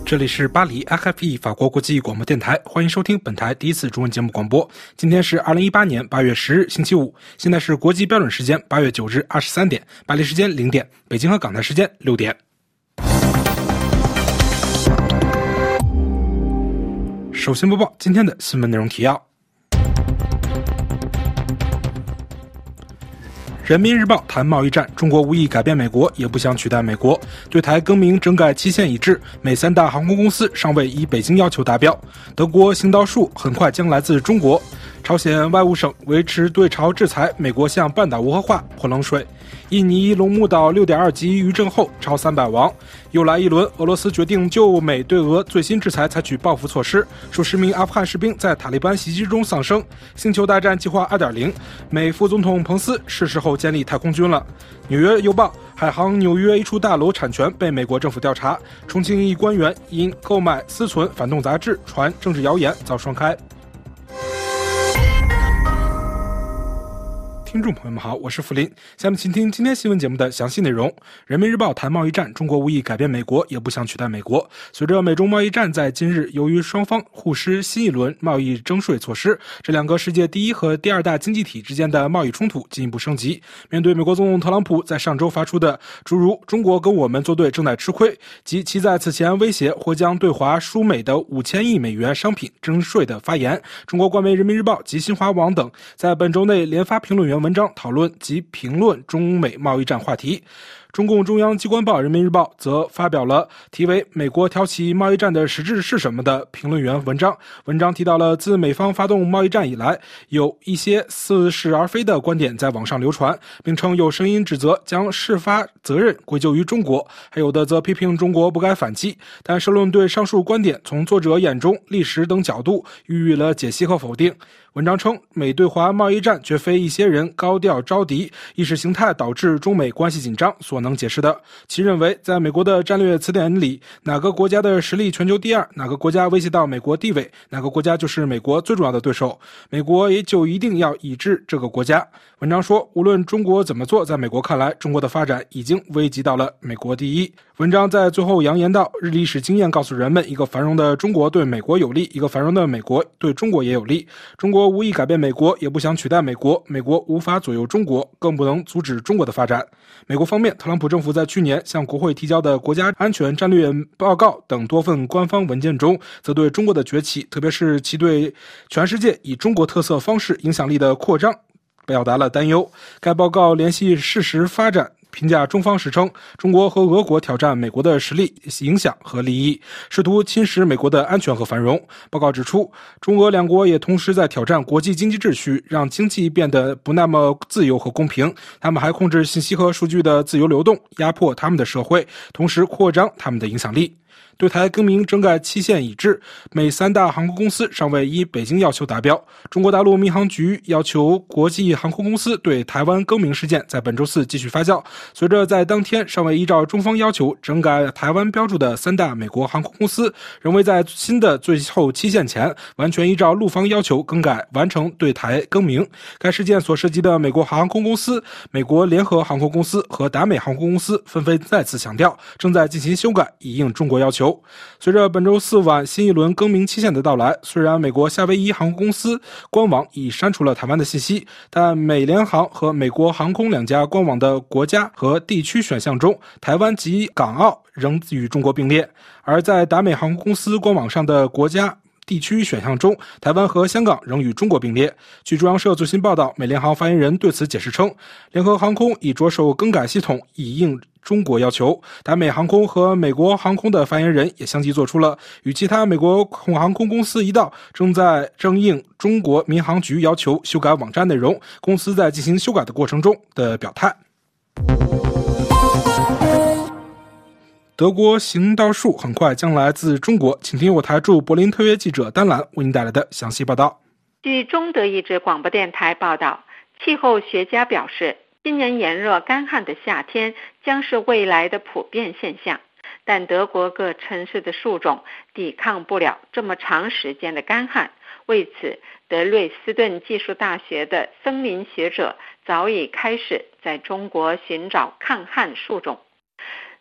这里是巴黎 RFE 法国国际广播电台，欢迎收听本台第一次中文节目广播。今天是2018年8月10日星期五，现在是国际标准时间8月9日23点，巴黎时间0点，北京和港台时间6点。首先播报今天的新闻内容提要。人民日报谈贸易战，中国无意改变美国，也不想取代美国。对台更名整改期限已至，美三大航空公司尚未依北京要求达标。德国行道树很快将来自中国。朝鲜外务省维持对朝制裁，美国向半岛无核化泼冷水。印尼龙目岛6.2级余震后超300亡。又来一轮，俄罗斯决定就美对俄最新制裁采取报复措施。数十名阿富汗士兵在塔利班袭击中丧生。星球大战计划2.0，美副总统彭斯是时候建立太空军了。纽约邮报，海航纽约一处大楼产权被美国政府调查。重庆一官员因购买私存反动杂志传政治谣言遭双开。听众朋友们好，我是福林。下面请听今天新闻节目的详细内容。人民日报谈贸易战，中国无意改变美国，也不想取代美国。随着美中贸易战在今日由于双方互施新一轮贸易征税措施，这两个世界第一和第二大经济体之间的贸易冲突进一步升级。面对美国总统特朗普在上周发出的诸如中国跟我们作对正在吃亏，及其在此前威胁或将对华输美的5000亿美元商品征税的发言，中国官媒人民日报及新华网等在本周内连发评论员文章讨论及评论中美贸易战话题。中共中央机关报人民日报则发表了题为美国挑起贸易战的实质是什么的评论员文章。文章提到了自美方发动贸易战以来，有一些似是而非的观点在网上流传，并称有声音指责将事发责任归咎于中国，还有的则批评中国不该反击。但社论对上述观点从作者眼中、历史等角度予以了解析和否定。文章称，美对华贸易战绝非一些人高调招敌、意识形态导致中美关系紧张所能解释的。其认为，在美国的战略词典里，哪个国家的实力全球第二，哪个国家威胁到美国地位，哪个国家就是美国最重要的对手，美国也就一定要抑制这个国家。文章说，无论中国怎么做，在美国看来，中国的发展已经危及到了美国第一。文章在最后扬言道，日历史经验告诉人们，一个繁荣的中国对美国有利，一个繁荣的美国对中国也有利。中国无意改变美国，也不想取代美国，美国无法左右中国，更不能阻止中国的发展。美国方面，特朗普政府在去年向国会提交的国家安全战略报告等多份官方文件中，则对中国的崛起，特别是其对全世界以中国特色方式影响力的扩张表达了担忧。该报告联系事实发展，评价中方时称，中国和俄国挑战美国的实力、影响和利益，试图侵蚀美国的安全和繁荣。报告指出，中俄两国也同时在挑战国际经济秩序，让经济变得不那么自由和公平。他们还控制信息和数据的自由流动，压迫他们的社会，同时扩张他们的影响力。对台更名整改期限已至，美三大航空公司尚未依北京要求达标。中国大陆民航局要求国际航空公司对台湾更名事件在本周四继续发酵。随着在当天尚未依照中方要求整改台湾标注的三大美国航空公司，仍未在新的最后期限前完全依照陆方要求更改完成对台更名。该事件所涉及的美国航空公司、美国联合航空公司和达美航空公司纷纷再次强调，正在进行修改，以应中国要求。随着本周四晚新一轮更名期限的到来，虽然美国夏威夷航空公司官网已删除了台湾的信息，但美联航和美国航空两家官网的国家和地区选项中，台湾及港澳仍与中国并列。而在达美航空公司官网上的国家地区选项中，台湾和香港仍与中国并列。据中央社最新报道，美联航发言人对此解释称，联合航空已着手更改系统，以应中国要求。达美航空和美国航空的发言人也相继做出了与其他美国航空公司一道，正应中国民航局要求修改网站内容，公司在进行修改的过程中的表态。德国行道树很快将来自中国，请听我台驻柏林特约记者丹兰为您带来的详细报道。 据中德意志广播电台报道，气候学家表示，今年炎热干旱的夏天将是未来的普遍现象，但德国各城市的树种抵抗不了这么长时间的干旱。为此，德累斯顿技术大学的森林学者早已开始在中国寻找抗旱树种。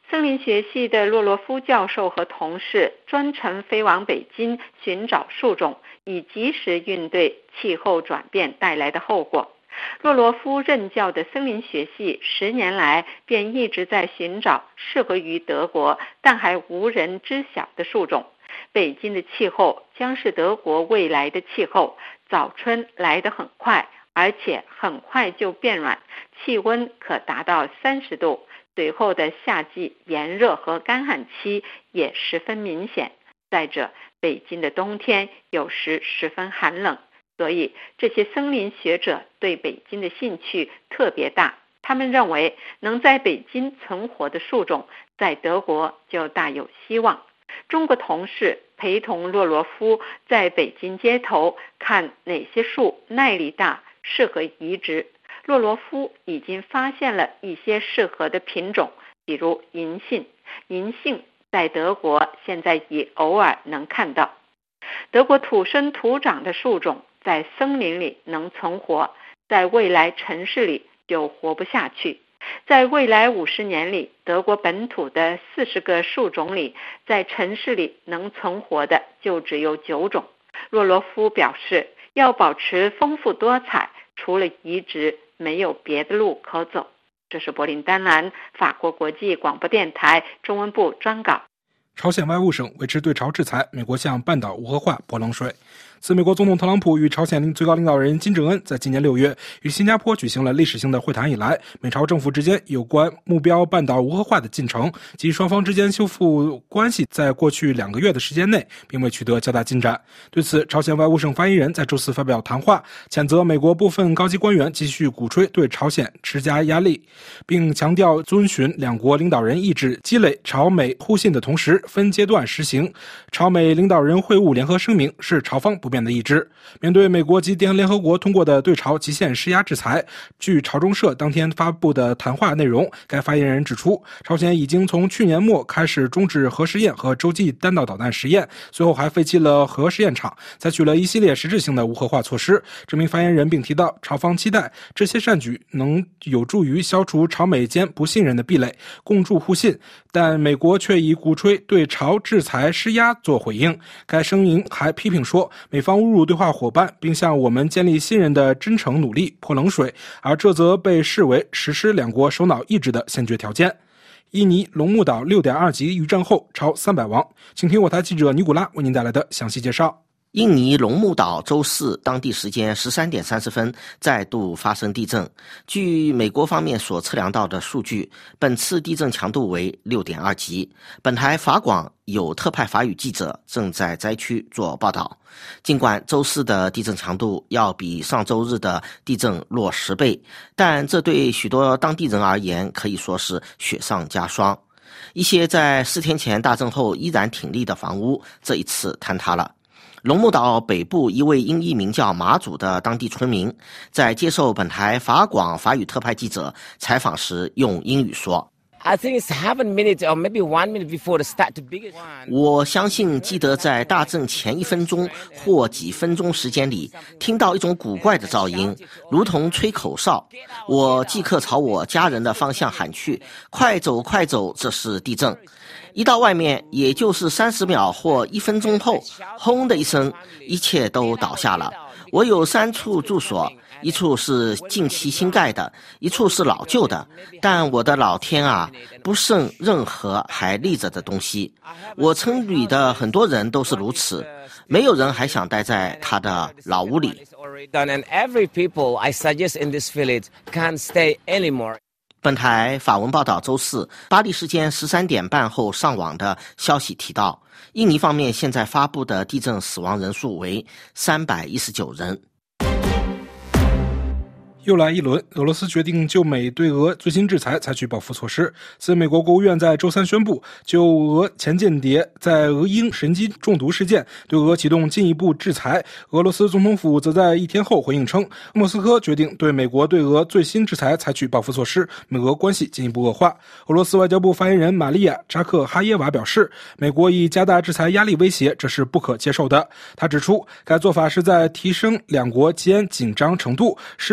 森林学系的洛洛夫教授和同事专程飞往北京寻找树种，以及时应对气候转变带来的后果。洛洛夫任教的森林学系10年来便一直在寻找适合于德国但还无人知晓的树种。北京的气候将是德国未来的气候，早春来得很快，而且很快就变暖，气温可达到30度。随后的夏季炎热和干旱期也十分明显。再者，北京的冬天有时十分寒冷，所以这些森林学者对北京的兴趣特别大。他们认为能在北京存活的树种，在德国就大有希望。中国同事陪同洛洛夫在北京街头看哪些树耐力大，适合移植。洛洛夫已经发现了一些适合的品种，比如银杏。银杏在德国现在已偶尔能看到。德国土生土长的树种在森林里能存活，在未来城市里就活不下去。在未来50年里，德国本土的40个树种里，在城市里能存活的就只有9种。洛洛夫表示，要保持丰富多彩，除了移植，没有别的路可走。这是柏林丹兰法国国际广播电台中文部专稿。 朝鲜外务省维持对朝制裁，美国向半岛无核化泼冷水。自美国总统特朗普与朝鲜最高领导人金正恩在今年6月与新加坡举行了历史性的会谈以来，美朝政府之间有关目标半岛无核化的进程及双方之间修复关系在过去2个月的时间内并未取得较大进展。对此，朝鲜外务省发言人在周四发表谈话，谴责美国部分高级官员继续鼓吹对朝鲜施加压力，并强调遵循两国领导人意志，积累朝美互信的同时分阶段实行朝美领导人会晤联合声明，是朝方不变的意志。面对美国及联合国通过的对朝极限施压制裁，据朝中社当天发布的谈话内容，该发言人指出，朝鲜已经从去年末开始终止核试验和洲际弹道导弹实验，随后还废弃了核试验场，采取了一系列实质性的无核化措施。这名发言人并提到，朝方期待这些善举能有助于消除朝美间不信任的壁垒，共筑互信，但美国却以鼓吹对朝制裁施压做回应。该声明还批评说，美方侮辱对话伙伴，并向我们建立信任的真诚努力泼冷水，而这则被视为实施两国首脑意志的先决条件。印尼龙目岛 6.2 级余震后超300亡，请听我台记者尼古拉为您带来的详细介绍。 印尼龙目岛周四当地时间13点30分再度发生地震。据美国方面所测量到的数据，本次地震强度为 6.2 级。本台法广有特派法语记者正在灾区做报道。尽管周四的地震强度要比上周日的地震弱10倍，但这对许多当地人而言可以说是雪上加霜。一些在4天前大震后依然挺立的房屋，这一次坍塌了。龙目岛北部一位英裔名叫马祖的当地村民，在接受本台法广法语特派记者采访时用英语说，我相信记得在大震前1分钟或几分钟时间里，听到一种古怪的噪音，如同吹口哨。我即刻朝我家人的方向喊去，快走快走，这是地震。一到外面，也就是30秒或1分钟后，轰的一声，一切都倒下了。我有3处住所，一处是近期新盖的，一处是老旧的，但我的老天啊，不剩任何还立着的东西。我村里的很多人都是如此，没有人还想待在他的老屋里。本台法文报道周四巴黎时间13点半后上网的消息提到，印尼方面现在发布的地震死亡人数为319人。 又来一轮，俄罗斯决定就美对俄最新制裁采取报复措施。自美国国务院在周三宣布就俄前间谍在俄鹰神经中毒事件对俄启动进一步制裁，俄罗斯总统府则在1天后回应称，莫斯科决定对美国对俄最新制裁采取报复措施，美俄关系进一步恶化。俄罗斯外交部发言人玛利亚·扎克哈耶娃表示，美国以加大制裁压力威胁，这是不可接受的。他指出，该做法是在提升两国间紧张程度，是刻意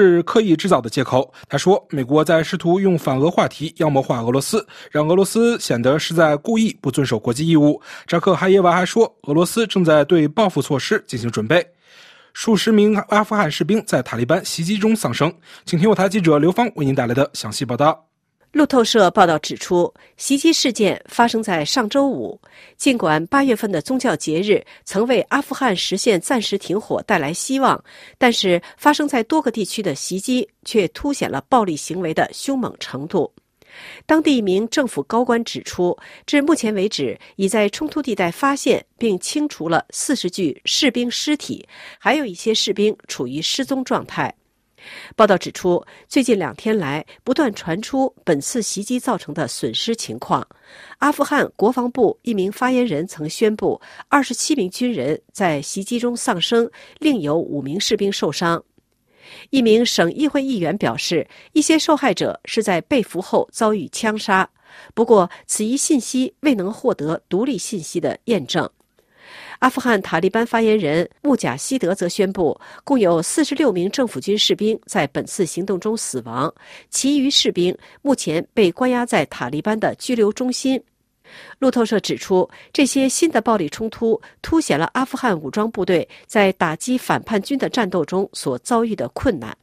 意制造的借口。他说，美国在试图用反俄话题妖魔化俄罗斯，让俄罗斯显得是在故意不遵守国际义务。扎克哈耶娃还说，俄罗斯正在对报复措施进行准备。数十名阿富汗士兵在塔利班袭击中丧生。请听我台记者刘芳为您带来的详细报道。 路透社报道指出，袭击事件发生在上周五。尽管8月份的宗教节日曾为阿富汗实现暂时停火带来希望，但是发生在多个地区的袭击却凸显了暴力行为的凶猛程度。当地一名政府高官指出，至目前为止已在冲突地带发现并清除了40具士兵尸体，还有一些士兵处于失踪状态。报道指出，最近2天来不断传出本次袭击造成的损失情况。阿富汗国防部一名发言人曾宣布，27名军人在袭击中丧生，另有5名士兵受伤。一名省议会议员表示，一些受害者是在被俘后遭遇枪杀，不过此一信息未能获得独立信息的验证。阿富汗塔利班发言人穆贾希德则宣布，共有46名政府军士兵在本次行动中死亡，其余士兵目前被关押在塔利班的拘留中心。路透社指出，这些新的暴力冲突凸显了阿富汗武装部队在打击反叛军的战斗中所遭遇的困难。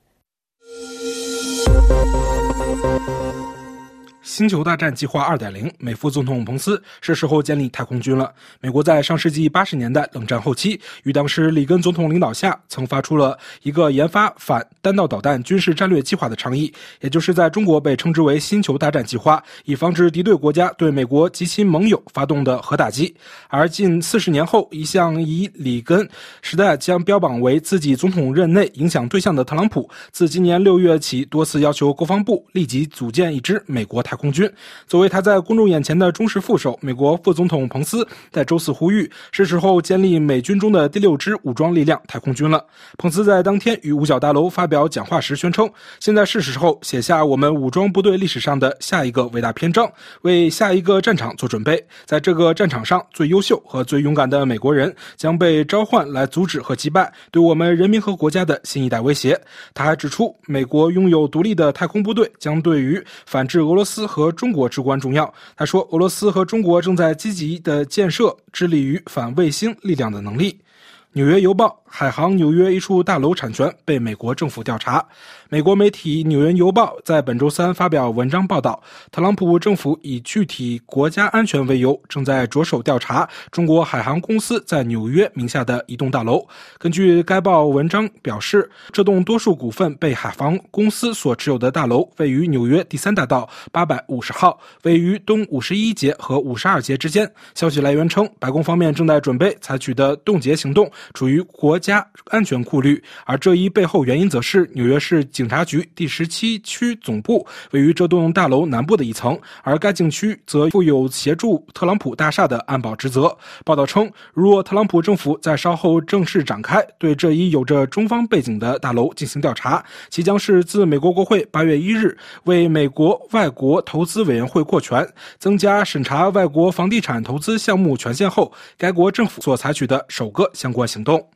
星球大战计划 2.0， 美副总统彭斯是时候建立太空军了。美国在上世纪80年代冷战后期，于当时里根总统领导下，曾发出了一个研发反弹道导弹军事战略计划的倡议，也就是在中国被称之为星球大战计划，以防止敌对国家对美国及其盟友发动的核打击。而近40年后，一向以里根时代将标榜为自己总统任内影响对象的特朗普，自今年6月起多次要求国防部立即组建一支美国太空军。作为他在公众眼前的忠实副手，美国副总统彭斯在周四呼吁，是时候建立美军中的第6支武装力量太空军了。彭斯在当天与五角大楼发表讲话时宣称，现在是时候写下我们武装部队历史上的下一个伟大篇章，为下一个战场做准备。在这个战场上，最优秀和最勇敢的美国人将被召唤来阻止和击败对我们人民和国家的新一代威胁。他还指出，美国拥有独立的太空部队将对于反制俄罗斯和中国至关重要。他说，俄罗斯和中国正在积极的建设致力于反卫星力量的能力。纽约邮报海航纽约一处大楼产权被美国政府调查。美国媒体纽约邮报在本周3发表文章报道，特朗普政府以具体国家安全为由，正在着手调查中国海航公司在纽约名下的一栋大楼。根据该报文章表示，这栋多数股份被海航公司所持有的大楼位于纽约第3大道850号，位于东51街和52街之间。消息来源称，白宫方面正在准备采取的冻结行动处于国家安全顾虑，而这一背后原因则是纽约市警察局第17区总部位于这栋大楼南部的一层，而该警区则负有协助特朗普大厦的安保职责。报道称，若特朗普政府在稍后正式展开对这一有着中方背景的大楼进行调查，其将是自美国国会8月1日为美国外国投资委员会扩权，增加审查外国房地产投资项目权限后，该国政府所采取的首个相关行动。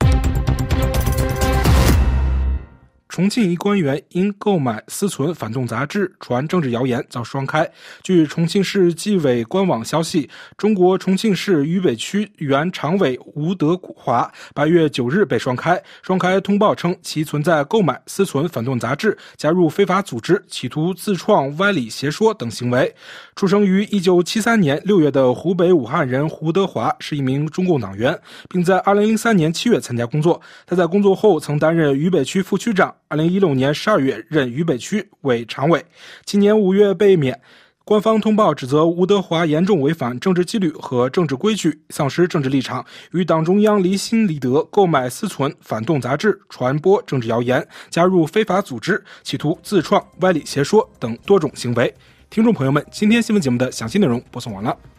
重庆一官员因购买私存反动杂志传政治谣言遭双开。据重庆市纪委官网消息，中国重庆市渝北区原常委吴德华8月9日被双开。双开通报称，其存在购买私存反动杂志、加入非法组织、企图自创歪理邪说等行为。出生于1973年6月的湖北武汉人胡德华是一名中共党员，并在2003年7月参加工作。他在工作后曾担任渝北区副区长，2016年12月任渝北区委常委，今年5月被免。官方通报指责吴德华严重违反政治纪律和政治规矩，丧失政治立场，与党中央离心离德，购买私存反动杂志，传播政治谣言，加入非法组织，企图自创歪理邪说等多种行为。听众朋友们，今天新闻节目的详细内容播送完了。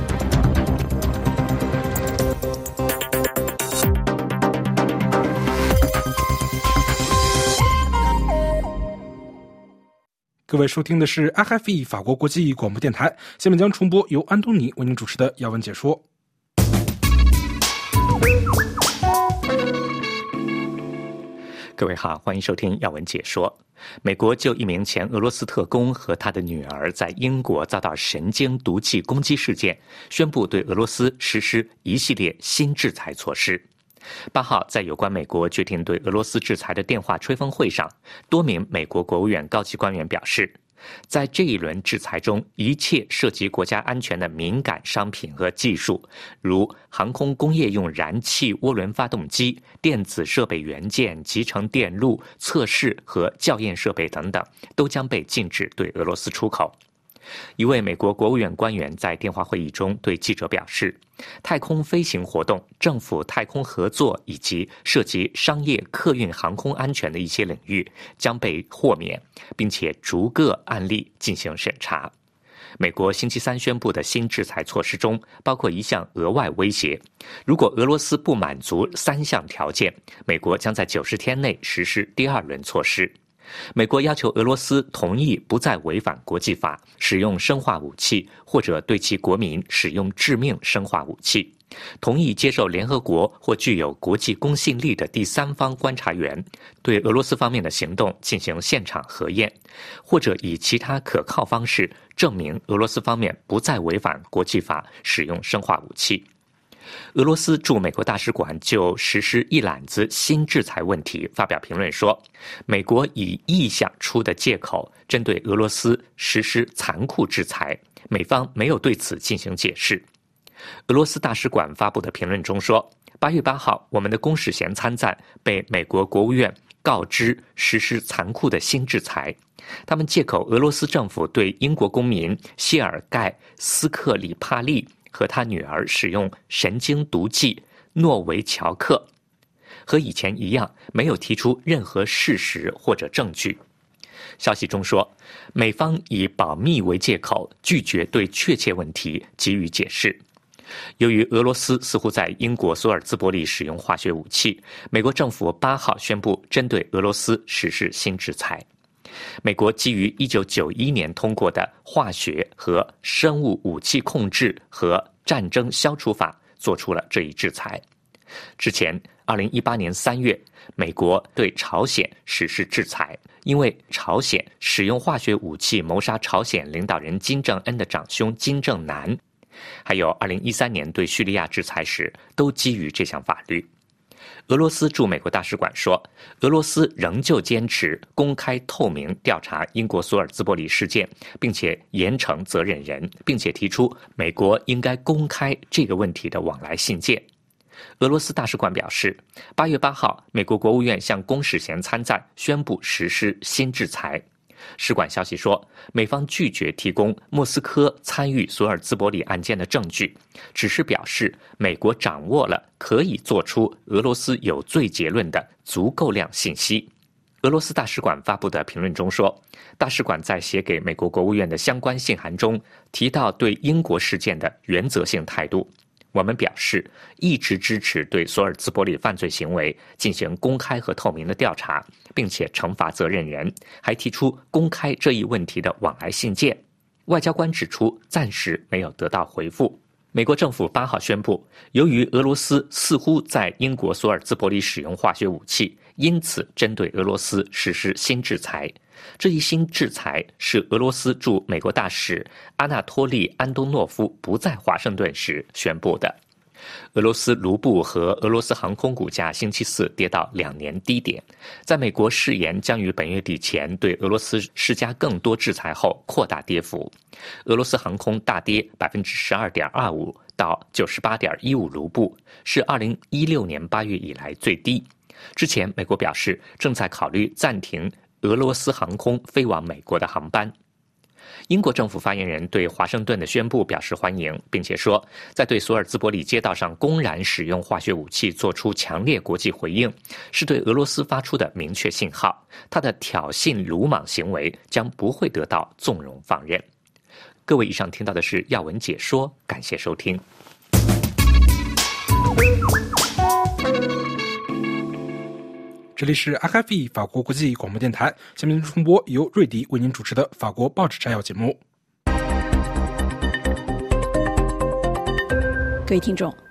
各位收听的是 RFE 法国国际广播电台，下面将重播由安东尼为您主持的要闻解说。 各位好，欢迎收听要闻解说。美国就一名前俄罗斯特工和他的女儿在英国遭到神经毒气攻击事件，宣布对俄罗斯实施一系列新制裁措施。8号，在有关美国决定对俄罗斯制裁的电话吹风会上，多名美国国务院高级官员表示，在这一轮制裁中，一切涉及国家安全的敏感商品和技术，如航空工业用燃气涡轮发动机、电子设备元件、集成电路、测试和校验设备等等，都将被禁止对俄罗斯出口。一位美国国务院官员在电话会议中对记者表示，太空飞行活动、政府太空合作以及涉及商业客运航空安全的一些领域将被豁免，并且逐个案例进行审查。美国星期三宣布的新制裁措施中包括一项额外威胁，如果俄罗斯不满足3项条件，美国将在90天内实施第2轮措施。美国要求俄罗斯同意不再违反国际法，使用生化武器或者对其国民使用致命生化武器，同意接受联合国或具有国际公信力的第三方观察员对俄罗斯方面的行动进行现场核验，或者以其他可靠方式证明俄罗斯方面不再违反国际法使用生化武器。俄罗斯驻美国大使馆就实施一揽子新制裁问题发表评论说，美国以臆想出的借口针对俄罗斯实施残酷制裁，美方没有对此进行解释。俄罗斯大使馆发布的评论中说，8月8号，我们的公使衔参赞被美国国务院告知实施残酷的新制裁，他们借口俄罗斯政府对英国公民谢尔盖·斯克里帕利和他女儿使用神经毒剂诺维乔克，和以前一样，没有提出任何事实或者证据。消息中说，美方以保密为借口，拒绝对确切问题给予解释。由于俄罗斯似乎在英国索尔兹伯里使用化学武器，美国政府8号宣布针对俄罗斯实施新制裁。美国基于1991年通过的化学和生物武器控制和战争消除法做出了这一制裁。之前2018年3月，美国对朝鲜实施制裁，因为朝鲜使用化学武器谋杀朝鲜领导人金正恩的长兄金正男，还有2013年对叙利亚制裁时都基于这项法律。俄罗斯驻美国大使馆说，俄罗斯仍旧坚持公开透明调查英国索尔兹伯里事件，并且严惩责任人，并且提出美国应该公开这个问题的往来信件。俄罗斯大使馆表示，8月8号，美国国务院向公使衔参赞宣布实施新制裁。使馆消息说，美方拒绝提供莫斯科参与索尔兹伯里案件的证据，只是表示美国掌握了可以做出俄罗斯有罪结论的足够量信息。俄罗斯大使馆发布的评论中说，大使馆在写给美国国务院的相关信函中提到对英国事件的原则性态度。我们表示一直支持对索尔兹伯里犯罪行为进行公开和透明的调查，并且惩罚责任人，还提出公开这一问题的往来信件。外交官指出，暂时没有得到回复。美国政府8号宣布，由于俄罗斯似乎在英国索尔兹伯里使用化学武器，因此针对俄罗斯实施新制裁。这一新制裁是俄罗斯驻美国大使阿纳托利·安东诺夫不在华盛顿时宣布的。俄罗斯卢布和俄罗斯航空股价星期四跌到2年低点，在美国誓言将于本月底前对俄罗斯施加更多制裁后扩大跌幅。俄罗斯航空大跌 12.25% 到 98.15 卢布，是2016年8月以来最低。之前美国表示正在考虑暂停俄罗斯航空飞往美国的航班。英国政府发言人对华盛顿的宣布表示欢迎，并且说，在对索尔兹伯里街道上公然使用化学武器做出强烈国际回应，是对俄罗斯发出的明确信号。他的挑衅鲁莽行为将不会得到纵容放任。各位，以上听到的是要闻解说，感谢收听。 这里是 RFI 法国国际广播电台，下面重播由瑞迪为您主持的法国报纸摘要节目。 各位听众，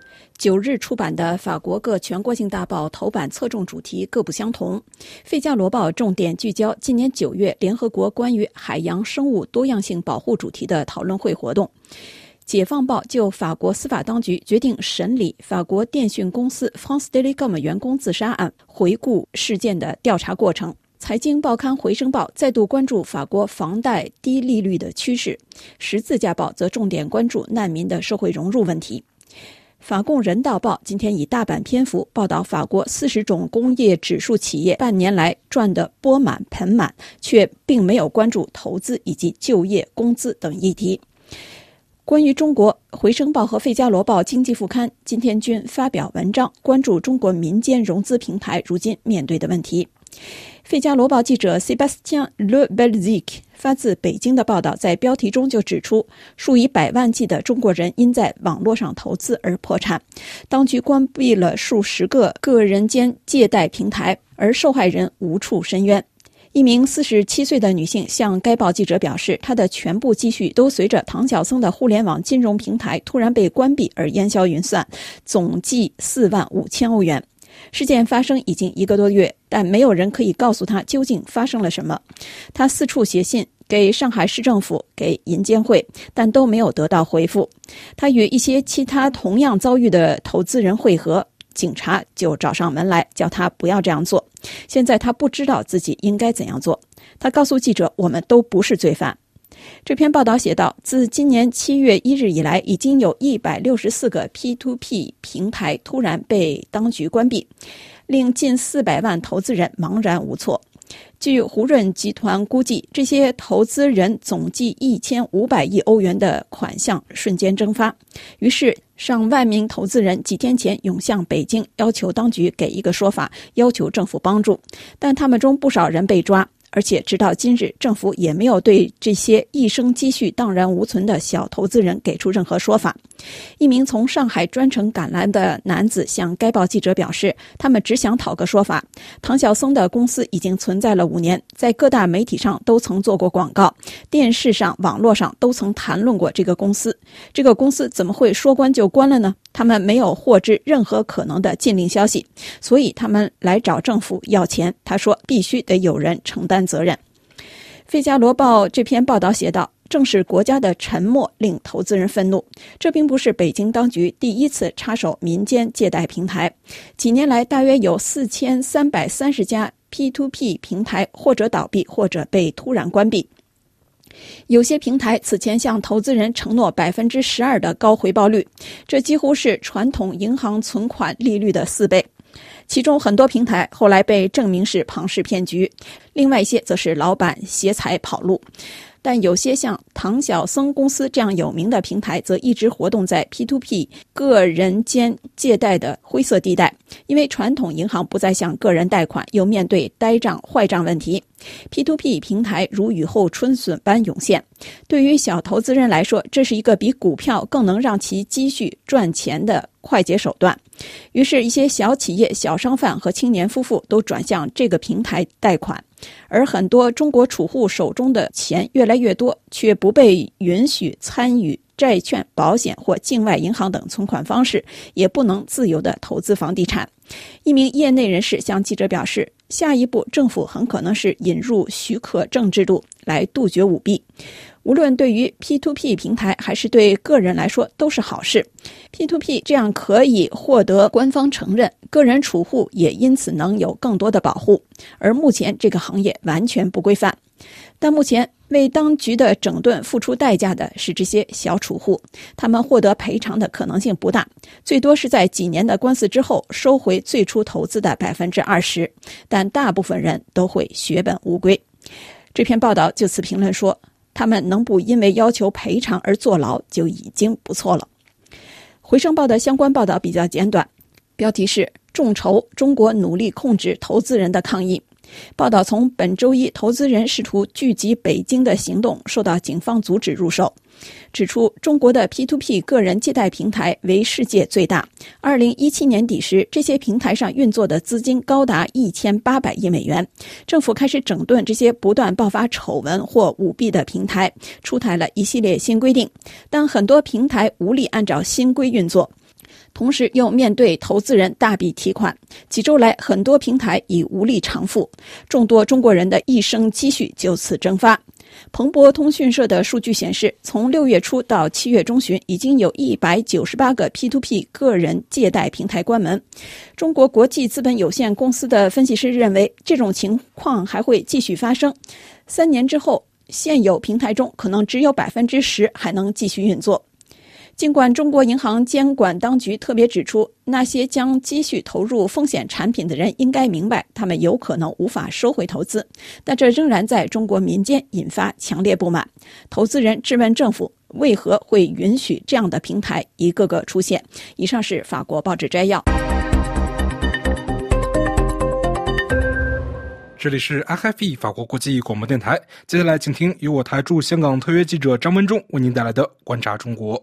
9日出版的法国各全国性大报头版侧重主题各不相同。《费加罗报》重点聚焦今年9月联合国关于海洋生物多样性保护主题的讨论会活动。解放报就法国司法当局决定审理法国电讯公司 France Telecom 员工自杀案，回顾事件的调查过程。财经报刊回声报再度关注法国房贷低利率的趋势。十字架报则重点关注难民的社会融入问题。法共人道报今天以大版篇幅报道法国40种工业指数企业半年来赚得钵满盆满，却并没有关注投资以及就业、工资等议题。关于中国，回声报和费加罗报经济副刊今天均发表文章，关注中国民间融资平台如今面对的问题。费加罗报记者 Sébastien Le Belzic 发自北京的报道在标题中就指出，数以百万计的中国人因在网络上投资而破产，当局关闭了数十个个人间借贷平台，而受害人无处申冤。一名47岁的女性向该报记者表示，她的全部积蓄都随着唐晓僧的互联网金融平台突然被关闭而烟消云散，总计4万5千欧元。事件发生已经1个多月，但没有人可以告诉他究竟发生了什么。他四处写信给上海市政府、给银监会，但都没有得到回复。他与一些其他同样遭遇的投资人会合，警察就找上门来，叫他不要这样做。现在他不知道自己应该怎样做。他告诉记者，我们都不是罪犯。这篇报道写道，自今年7月1日以来，已经有164个 P2P 平台突然被当局关闭，令近400万投资人茫然无措。据胡润集团估计，这些投资人总计1500亿欧元的款项瞬间蒸发。于是上万名投资人几天前涌向北京，要求当局给一个说法，要求政府帮助。但他们中不少人被抓，而且直到今日，政府也没有对这些一生积蓄荡然无存的小投资人给出任何说法。一名从上海专程赶来的男子向该报记者表示，他们只想讨个说法。唐晓僧的公司已经存在了5年，在各大媒体上都曾做过广告，电视上、网络上都曾谈论过这个公司。这个公司怎么会说关就关了呢？他们没有获知任何可能的禁令消息，所以他们来找政府要钱。他说，必须得有人承担责任。费加罗报这篇报道写道，正是国家的沉默令投资人愤怒。这并不是北京当局第一次插手民间借贷平台，几年来大约有4330家 P2P 平台或者倒闭，或者被突然关闭。有些平台此前向投资人承诺 12% 的高回报率，这几乎是传统银行存款利率的4倍。其中很多平台后来被证明是庞氏骗局，另外一些则是老板挟财跑路。但有些像唐晓僧公司这样有名的平台则一直活动在 P2P 个人间借贷的灰色地带，因为传统银行不再向个人贷款，又面对呆账坏账问题， P2P 平台如雨后春笋般涌现。对于小投资人来说，这是一个比股票更能让其积蓄赚钱的快捷手段。于是一些小企业、小商贩和青年夫妇都转向这个平台贷款，而很多中国储户手中的钱越来越多，却不被允许参与债券、保险或境外银行等存款方式，也不能自由地投资房地产。一名业内人士向记者表示，下一步政府很可能是引入许可证制度来杜绝舞弊。无论对于 P2P 平台还是对个人来说都是好事。P2P 这样可以获得官方承认，个人储户也因此能有更多的保护。而目前这个行业完全不规范。但目前为当局的整顿付出代价的是这些小储户，他们获得赔偿的可能性不大，最多是在几年的官司之后收回最初投资的 20%， 但大部分人都会血本无归。这篇报道就此评论说，他们能不因为要求赔偿而坐牢就已经不错了。回声报的相关报道比较简短，标题是众筹中国努力控制投资人的抗议。报道从本周一投资人试图聚集北京的行动受到警方阻止入手，指出中国的 P2P 个人借贷平台为世界最大。2017年底时，这些平台上运作的资金高达1800亿美元。政府开始整顿这些不断爆发丑闻或舞弊的平台，出台了一系列新规定，但很多平台无力按照新规运作。 同时又面对投资人大笔提款，几周来很多平台已无力偿付，众多中国人的一生积蓄就此蒸发。彭博通讯社的数据显示，从6月初到7月中旬，已经有198个 P2P 个人借贷平台关门。中国国际资本有限公司的分析师认为，这种情况还会继续发生。3年之后，现有平台中可能只有 10% 还能继续运作。尽管中国银行监管当局特别指出，那些将积蓄投入风险产品的人应该明白，他们有可能无法收回投资，但这仍然在中国民间引发强烈不满。投资人质问政府为何会允许这样的平台一个个出现。以上是法国报纸摘要。 这里是 RFE 法国国际广播电台，接下来请听由我台驻香港特约记者张文忠为您带来的观察中国。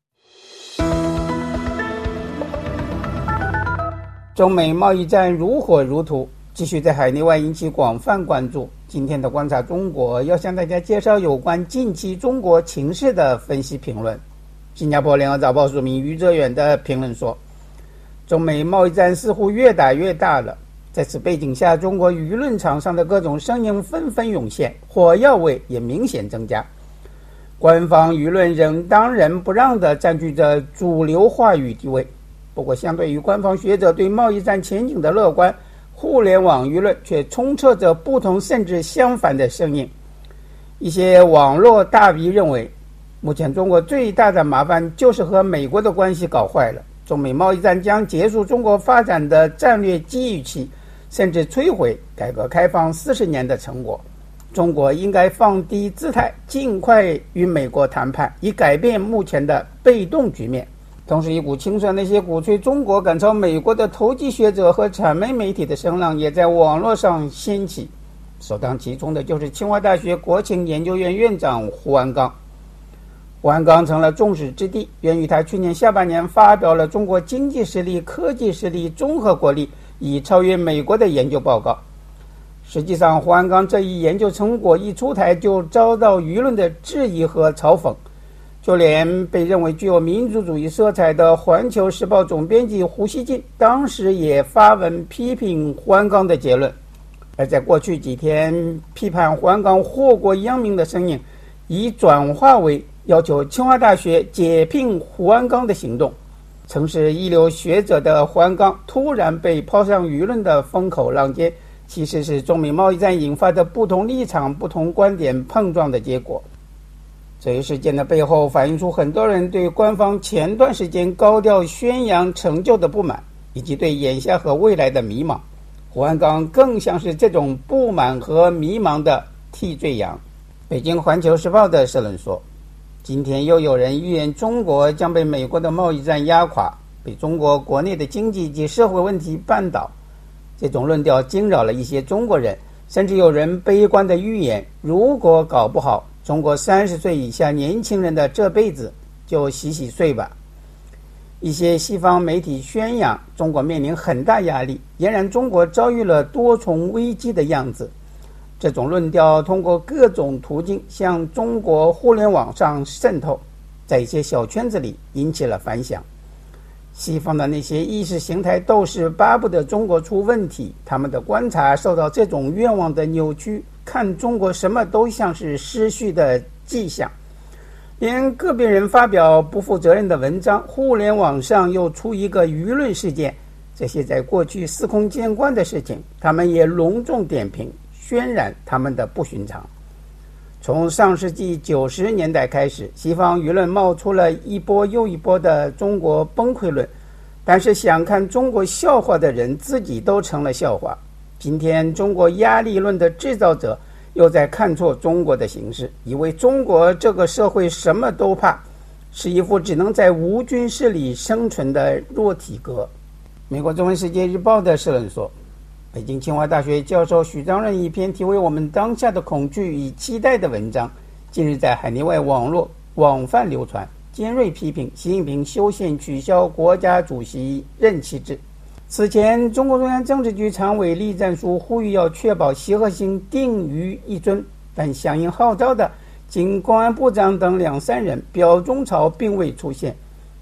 中美贸易战如火如荼，继续在海内外引起广泛关注。今天的观察中国要向大家介绍有关近期中国情势的分析评论。新加坡联合早报署名于哲远的评论说，中美贸易战似乎越打越大了。在此背景下，中国舆论场上的各种声音纷纷涌现，火药味也明显增加。官方舆论仍当仁不让地占据着主流话语地位。不过，相对于官方学者对贸易战前景的乐观，互联网舆论却充斥着不同甚至相反的声音。一些网络大 V 认为，目前中国最大的麻烦就是和美国的关系搞坏了，中美贸易战将结束中国发展的战略机遇期，甚至摧毁改革开放40年的成果。中国应该放低姿态，尽快与美国谈判，以改变目前的被动局面。同时，一股清算那些鼓吹中国赶超美国的投机学者和谄媚媒体的声浪也在网络上掀起。首当其冲的就是清华大学国情研究院院长胡鞍钢。胡鞍钢成了众矢之的，源于他去年下半年发表了中国经济实力、科技实力、综合国力已超越美国的研究报告。实际上，胡鞍钢这一研究成果一出台就遭到舆论的质疑和嘲讽。就连被认为具有民族主义色彩的《环球时报》总编辑胡锡进当时也发文批评胡鞍钢的结论。而在过去几天，批判胡鞍钢祸国殃民的声音已转化为要求清华大学解聘胡鞍钢的行动。曾是一流学者的胡鞍钢突然被抛上舆论的风口浪尖，其实是中美贸易战引发的不同立场、不同观点碰撞的结果。这一事件的背后反映出很多人对官方前段时间高调宣扬成就的不满，以及对眼下和未来的迷茫。胡鞍钢更像是这种不满和迷茫的替罪羊。北京环球时报的社论说，今天又有人预言中国将被美国的贸易战压垮，被中国国内的经济及社会问题绊倒。这种论调惊扰了一些中国人，甚至有人悲观地预言，如果搞不好，中国30岁以下年轻人的这辈子就洗洗睡吧。一些西方媒体宣扬中国面临很大压力，俨然中国遭遇了多重危机的样子。这种论调通过各种途径向中国互联网上渗透，在一些小圈子里引起了反响。西方的那些意识形态斗士巴不得中国出问题，他们的观察受到这种愿望的扭曲，看中国什么都像是失序的迹象。连个别人发表不负责任的文章，互联网上又出一个舆论事件，这些在过去司空见惯的事情，他们也隆重点评，渲染他们的不寻常。从上世纪90年代开始，西方舆论冒出了一波又一波的中国崩溃论，但是想看中国笑话的人自己都成了笑话。今天中国压力论的制造者又在看错中国的形势，以为中国这个社会什么都怕，是一副只能在无菌室里生存的弱体格。美国中文世界日报的社论说，北京清华大学教授许章任一篇题为《我们当下的恐惧与期待》的文章，近日在海内外网络广泛流传，尖锐批评习近平修宪取消国家主席任期制。此前，中国中央政治局常委栗战书呼吁要确保习核心定于一尊，但响应号召的仅公安部长等2-3人，表忠朝并未出现。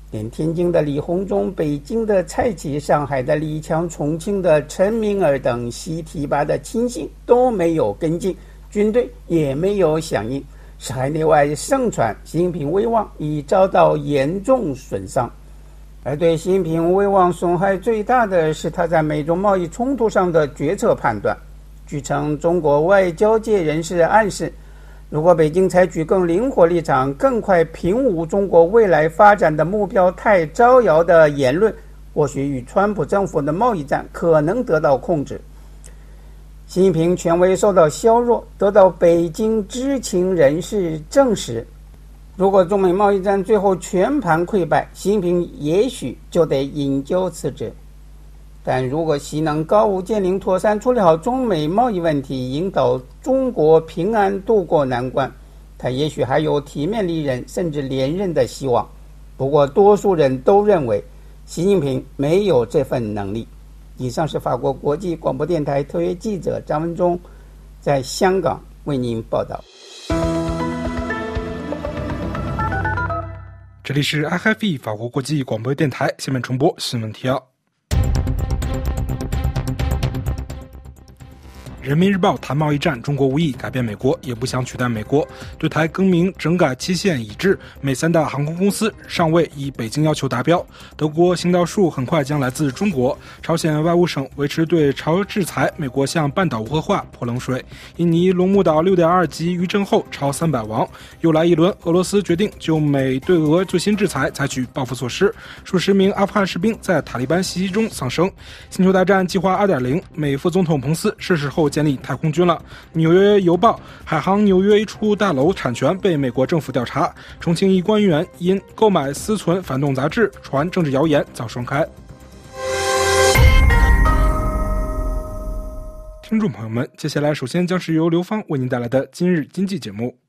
连天津的李鸿忠、北京的蔡奇、上海的李强、重庆的陈敏尔等习提拔的亲信都没有跟进，军队也没有响应，使海内外盛传习近平威望已遭到严重损伤。而对习近平威望损害最大的是他在美中贸易冲突上的决策判断。据称，中国外交界人士暗示，如果北京采取更灵活立场，更快平武中国未来发展的目标太招摇的言论，或许与川普政府的贸易战可能得到控制。习近平权威受到削弱，得到北京知情人士证实。如果中美贸易战最后全盘溃败，习近平也许就得引咎辞职。但如果习能高屋建瓴，妥善处理好中美贸易问题，引导中国平安渡过难关，他也许还有体面离任甚至连任的希望。不过多数人都认为习近平没有这份能力。以上是法国国际广播电台特约记者张文忠在香港为您报道。 这里是 RFI 法国国际广播电台，下面重播新闻提要。人民日报谈贸易战，中国无意改变美国，也不想取代美国。对台更名整改期限已至，美三大航空公司尚未以北京要求达标。德国行道树很快将来自中国。朝鲜外务省维持对朝制裁，美国向半岛无核化泼冷水。印尼龙目岛 6.2 级余震后超300亡。又来一轮，俄罗斯决定就美对俄最新制裁采取报复措施。数十名阿富汗士兵在塔利班袭击中丧生。星球大战计划 2.0， 美副总统彭斯逝世后建立太空军了。纽约邮报海航纽约一处大楼产权被美国政府调查。重庆一官员因购买私存反动杂志传政治谣言遭双开。听众朋友们，接下来首先将是由刘芳为您带来的今日经济节目。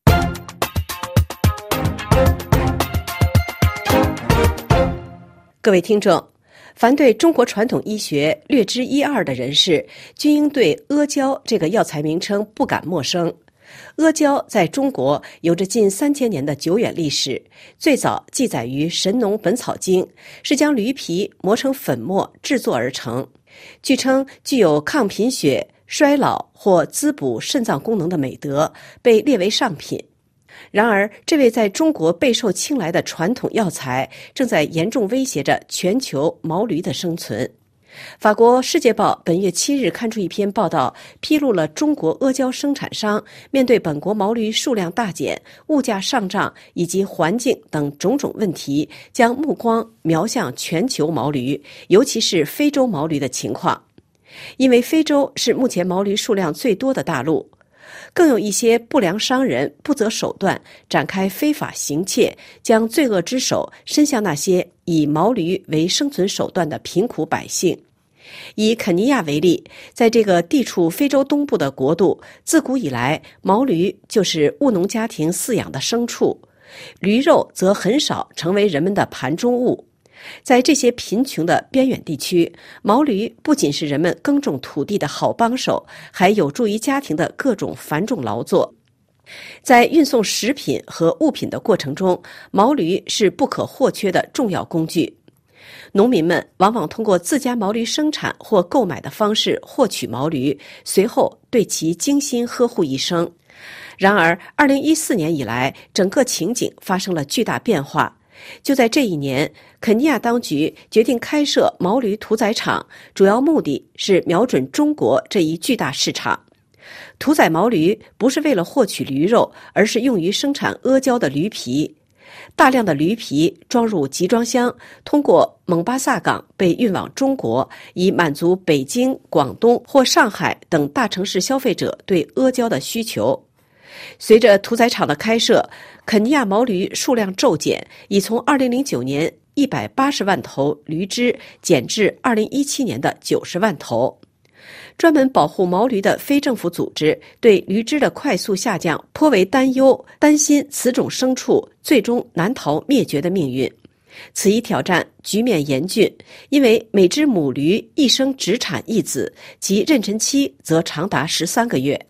各位听众，凡对中国传统医学略知一二的人士，均应对阿胶这个药材名称不感陌生。阿胶在中国有着近3000年的久远历史，最早记载于《神农本草经》，是将驴皮磨成粉末制作而成。据称具有抗贫血、衰老或滋补肾脏功能的美德，被列为上品。然而，这位在中国备受青睐的传统药材，正在严重威胁着全球毛驴的生存。法国《世界报》本月7日刊出一篇报道，披露了中国阿胶生产商面对本国毛驴数量大减、物价上涨以及环境等种种问题，将目光瞄向全球毛驴，尤其是非洲毛驴的情况。因为非洲是目前毛驴数量最多的大陆，更有一些不良商人不择手段，展开非法行窃，将罪恶之手伸向那些以毛驴为生存手段的贫苦百姓。以肯尼亚为例，在这个地处非洲东部的国度，自古以来毛驴就是务农家庭饲养的牲畜，驴肉则很少成为人们的盘中物。在这些贫穷的边远地区，毛驴不仅是人们耕种土地的好帮手，还有助于家庭的各种繁重劳作。在运送食品和物品的过程中，毛驴是不可或缺的重要工具。农民们往往通过自家毛驴生产或购买的方式获取毛驴，随后对其精心呵护一生。然而2014年以来，整个情景发生了巨大变化。就在这一年，肯尼亚当局决定开设毛驴屠宰场，主要目的是瞄准中国这一巨大市场。屠宰毛驴不是为了获取驴肉，而是用于生产阿胶的驴皮。大量的驴皮装入集装箱，通过蒙巴萨港被运往中国，以满足北京、广东或上海等大城市消费者对阿胶的需求。随着屠宰场的开设，肯尼亚毛驴数量骤减，已从2009年180万头驴只减至2017年的90万头。专门保护毛驴的非政府组织对驴只的快速下降颇为担忧，担心此种牲畜最终难逃灭绝的命运。此一挑战局面严峻，因为每只母驴一生只产一子，其妊娠期则长达13个月。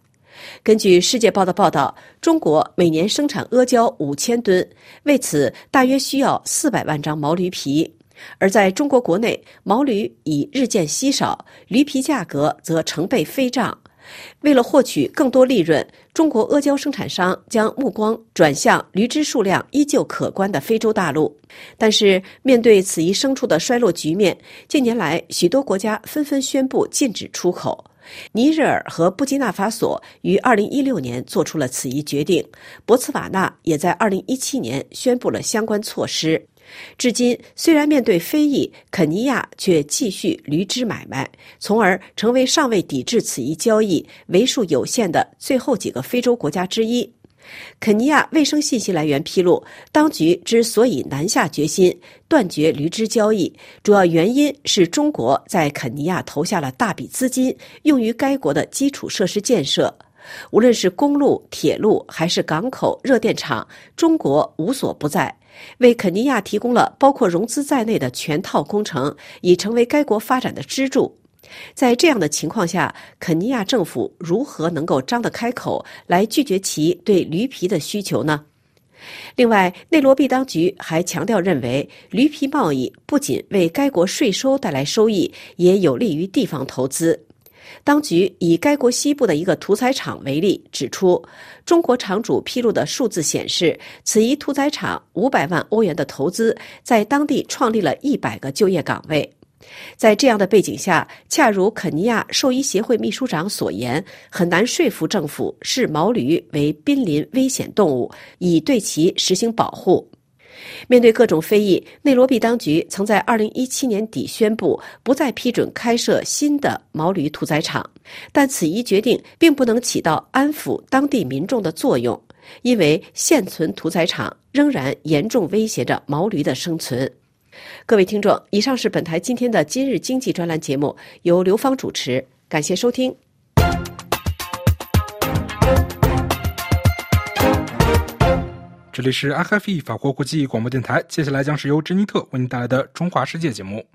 根据世界报的报道，中国每年生产阿胶5000吨，为此大约需要400万张毛驴皮。而在中国国内，毛驴已日渐稀少，驴皮价格则成倍飞涨。为了获取更多利润，中国阿胶生产商将目光转向驴只数量依旧可观的非洲大陆。但是，面对此一牲畜的衰落局面，近年来许多国家纷纷宣布禁止出口。尼日尔和布基纳法索于2016年做出了此一决定，博茨瓦纳也在2017年宣布了相关措施。至今，虽然面对非议，肯尼亚却继续驴只买卖，从而成为尚未抵制此一交易、为数有限的最后几个非洲国家之一。肯尼亚卫生信息来源披露，当局之所以南下决心断绝驴只交易，主要原因是中国在肯尼亚投下了大笔资金，用于该国的基础设施建设。无论是公路、铁路还是港口、热电厂，中国无所不在，为肯尼亚提供了包括融资在内的全套工程，已成为该国发展的支柱。在这样的情况下，肯尼亚政府如何能够张得开口来拒绝其对驴皮的需求呢？另外，内罗毕当局还强调认为，驴皮贸易不仅为该国税收带来收益，也有利于地方投资。当局以该国西部的一个屠宰场为例，指出中国场主披露的数字显示，此一屠宰场500万欧元的投资，在当地创立了100个就业岗位。在这样的背景下，恰如肯尼亚兽医协会秘书长所言，很难说服政府视毛驴为濒临危险动物，以对其实行保护。面对各种非议，内罗毕当局曾在2017年底宣布不再批准开设新的毛驴屠宰场，但此一决定并不能起到安抚当地民众的作用，因为现存屠宰场仍然严重威胁着毛驴的生存。各位听众，以上是本台今天的今日经济专栏节目，由刘芳主持，感谢收听。 这里是 RFI 法国国际广播电台，接下来将是由珍妮特为您带来的中华世界节目。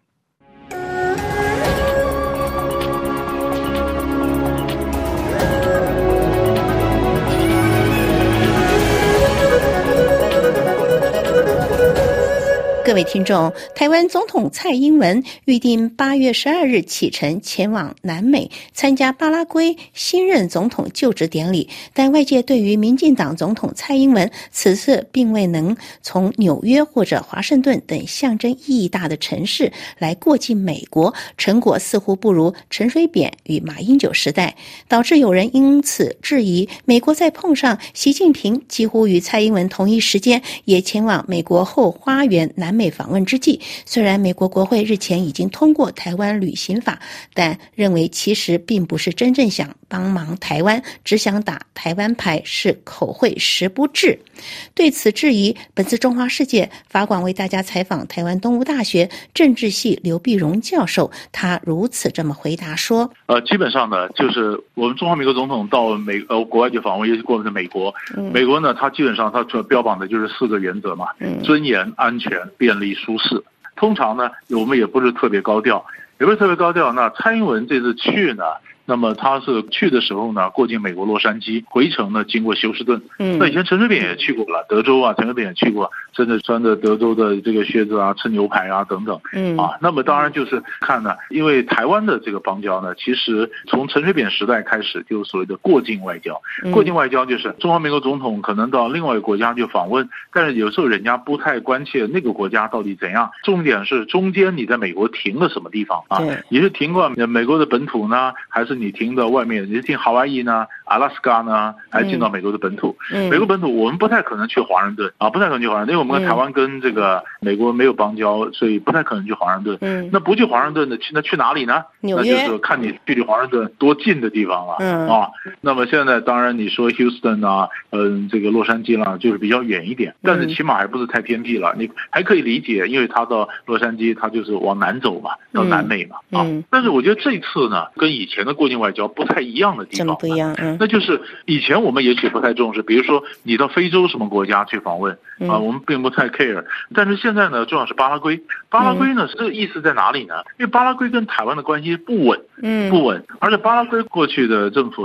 各位听众，台湾总统蔡英文预定8月12日启程前往南美参加巴拉圭新任总统就职典礼，但外界对于民进党总统蔡英文此次并未能从纽约或者华盛顿等象征意义大的城市来过境美国，成果似乎不如陈水扁与马英九时代，导致有人因此质疑美国在碰上习近平几乎与蔡英文同一时间也前往美国后花园南美访问之际，虽然美国国会日前已经通过台湾旅行法，但认为其实并不是真正想帮忙台湾，只想打台湾牌，是口惠实不至。对此质疑，本次中华世界法广为大家采访台湾东吴大学政治系刘碧荣教授，他如此这么回答说： 基本上呢，就是我们中华民国总统到国外去访问，尤其过去美国，美国呢，他基本上他主要标榜的就是4个原则嘛，尊严、安全、便利、舒适。通常呢，我们也不是特别高调，也不是特别高调。那蔡英文这次去呢，那么他是去的时候呢，过境美国洛杉矶，回程呢经过休斯顿。那以前陈水扁也去过了，德州啊，陈水扁也去过，甚至穿着德州的这个靴子啊，吃牛排啊等等。那么当然就是看呢，因为台湾的这个邦交呢，其实从陈水扁时代开始就所谓的过境外交。过境外交就是中华民国总统可能到另外一个国家去访问，但是有时候人家不太关切那个国家到底怎样，重点是中间你在美国停了什么地方啊？你是停过美国的本土呢，还是你停到外面？你是停夏威夷呢、阿拉斯加呢，还是进到美国的本土？美国本土我们不太可能去华盛顿啊，不太可能去华盛顿，因为我们跟台湾跟这个美国没有邦交，所以不太可能去华盛顿。那不去华盛顿的，那去哪里呢？那就是看你距离华盛顿多近的地方了。那么现在当然你说 Houston 啊，这个洛杉矶啦，就是比较远一点，但是起码还不是太偏僻了，你还可以理解，因为他到洛杉矶，他就是往南走嘛，到南美嘛。但是我觉得这次呢，跟以前的过境外交不太一样的地方， 怎么不一样？ 那就是以前我们也许不太重视，比如说你到非洲什么国家去访问我们并不太 care。但是现在呢，重要是巴拉圭。巴拉圭呢，这个意思在哪里呢？因为巴拉圭跟台湾的关系不稳，而且巴拉圭过去的政府呢，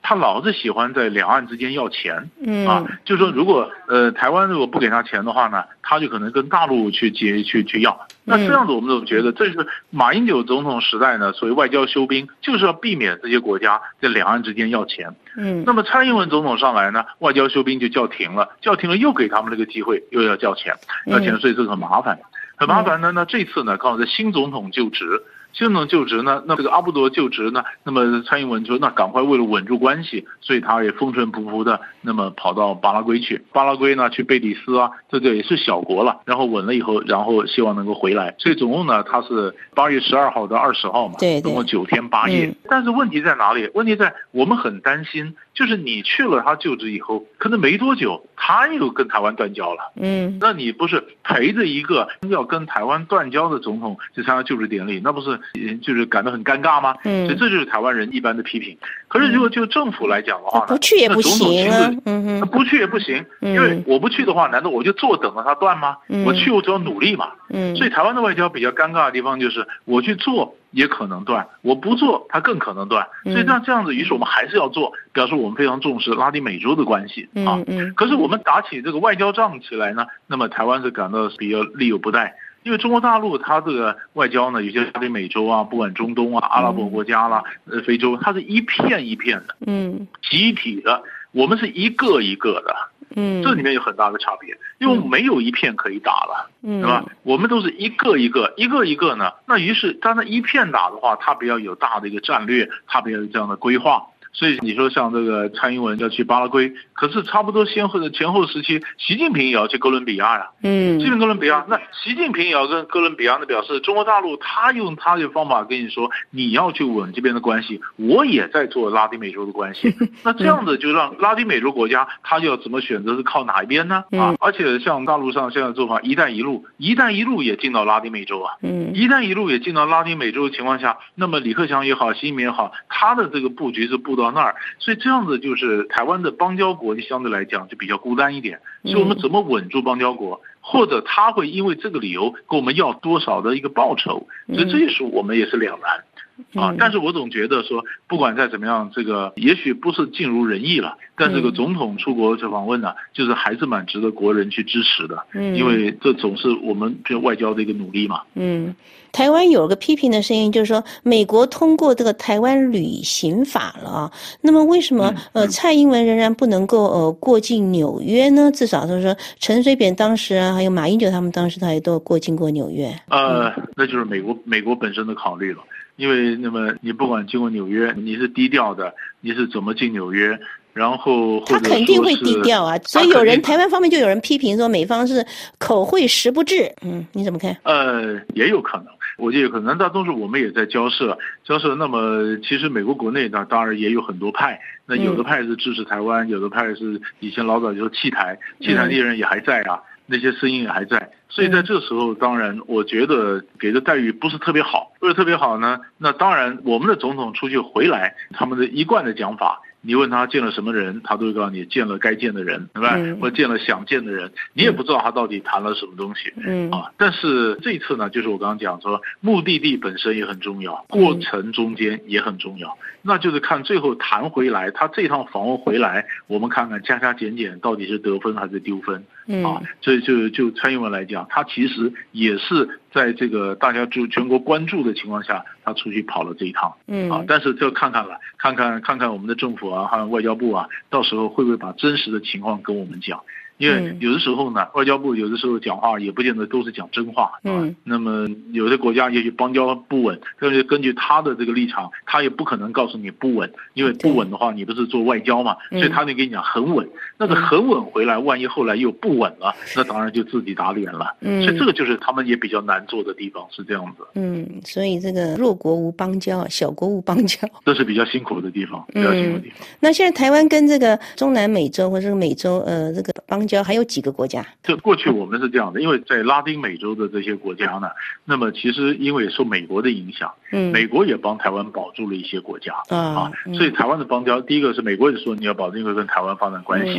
他老是喜欢在两岸之间要钱，就是说如果台湾如果不给他钱的话呢，他就可能跟大陆去要。那这样子我们总觉得这是马英九总统时代呢，所谓外交休兵，就是要避免这些国家在两岸之间要钱。那么蔡英文总统上来呢，外交休兵就叫停了又给他们这个机会，又要叫钱，所以这个很麻烦。呢。那这次呢，刚好是新总统就职呢，那这个阿布多就职呢，那么蔡英文说那赶快为了稳住关系，所以他也风尘仆仆的那么跑到巴拉圭去。巴拉圭呢去贝里斯啊，这个也是小国了，然后稳了以后，然后希望能够回来。所以总共呢，他是8月12号到20号嘛，总共9天8夜。但是问题在哪里？问题在我们很担心，就是你去了他就职以后，可能没多久他又跟台湾断交了。那你不是陪着一个要跟台湾断交的总统去参加就职典礼，那不是就是感到很尴尬吗？所以这就是台湾人一般的批评。可是如果就政府来讲的话呢， 不去也不行啊， 不去也不行，因为我不去的话，难道我就坐等着他断吗？我去我只要努力嘛。所以台湾的外交比较尴尬的地方就是我去做也可能断，我不做它更可能断。所以这样子，于是我们还是要做，表示我们非常重视拉丁美洲的关系啊。可是我们打起这个外交仗起来呢，那么台湾是感到比较力有不逮。因为中国大陆它这个外交呢，有些拉丁美洲啊，不管中东啊、阿拉伯国家啦、非洲，它是一片一片的，集体的，我们是一个一个的，这里面有很大的差别，因为没有一片可以打了，对吧？我们都是一个一个呢，那于是当然一片打的话，它比较有大的一个战略，它比较有这样的规划。所以你说像这个蔡英文要去巴拉圭，可是差不多前后时期，习近平也要去哥伦比亚呀。习近平哥伦比亚，那习近平也要跟哥伦比亚的表示，中国大陆他用他的方法跟你说，你要去稳这边的关系，我也在做拉丁美洲的关系。那这样子就让拉丁美洲国家他就要怎么选择是靠哪一边呢？而且像大陆上现在做法，一带一路也进到拉丁美洲啊。一带一路也进到拉丁美洲的情况下，那么李克强也好，习近平也好，他的这个布局是布到那儿，所以这样子就是台湾的邦交国就相对来讲就比较孤单一点。所以我们怎么稳住邦交国，或者他会因为这个理由跟我们要多少的一个报酬，所以这也是我们也是两难。但是我总觉得说，不管再怎么样，这个也许不是尽如人意了，但这个总统出国这访问呢，就是还是蛮值得国人去支持的，因为这总是我们这外交的一个努力嘛。 台湾有个批评的声音，就是说美国通过这个台湾旅行法了啊，那么为什么蔡英文仍然不能够过境纽约呢？至少就是说陈水扁当时啊，还有马英九他们当时他也都经过纽约。 那就是美国本身的考虑了。因为那么你不管经过纽约，你是低调的，你是怎么进纽约？然后他肯定会低调啊，所以台湾方面就有人批评说美方是口惠实不至。你怎么看？ 也有可能，我觉得有可能，但同时我们也在交涉。那么其实美国国内呢，当然也有很多派，那有的派是支持台湾，有的派是以前老早就说弃台的人也还在啊。那些声音也还在，所以在这时候，当然我觉得给的待遇不是特别好。为什么特别好呢？那当然我们的总统出去回来，他们的一贯的讲法，你问他见了什么人，他都会告诉你见了该见的人，对吧？或者见了想见的人，你也不知道他到底谈了什么东西。但是这一次呢，就是我刚刚讲说，目的地本身也很重要，过程中间也很重要，那就是看最后谈回来，他这趟访问回来，我们看看加加减减到底是得分还是丢分。所以就蔡英文来讲，他其实也是在这个大家就全国关注的情况下，他出去跑了这一趟。但是就看看我们的政府啊，还有外交部啊，到时候会不会把真实的情况跟我们讲？因为有的时候呢，外交部有的时候讲话也不见得都是讲真话。那么有的国家也许邦交不稳，但是根据他的这个立场，他也不可能告诉你不稳，因为不稳的话，你不是做外交嘛，所以他就跟你讲很稳。那个很稳回来，万一后来又不稳了，那当然就自己打脸了。所以这个就是他们也比较难做的地方，是这样子。 所以这个弱国无邦交，小国无邦交， 这是比较辛苦的地方，比较辛苦的地方。 那现在台湾跟这个中南美洲或者是美洲这个邦交还有几个国家？ 就过去我们是这样的，因为在拉丁美洲的这些国家呢，那么其实因为受美国的影响，美国也帮台湾保住了一些国家所以台湾的邦交，第一个是美国也说你要保证会跟台湾发展关系，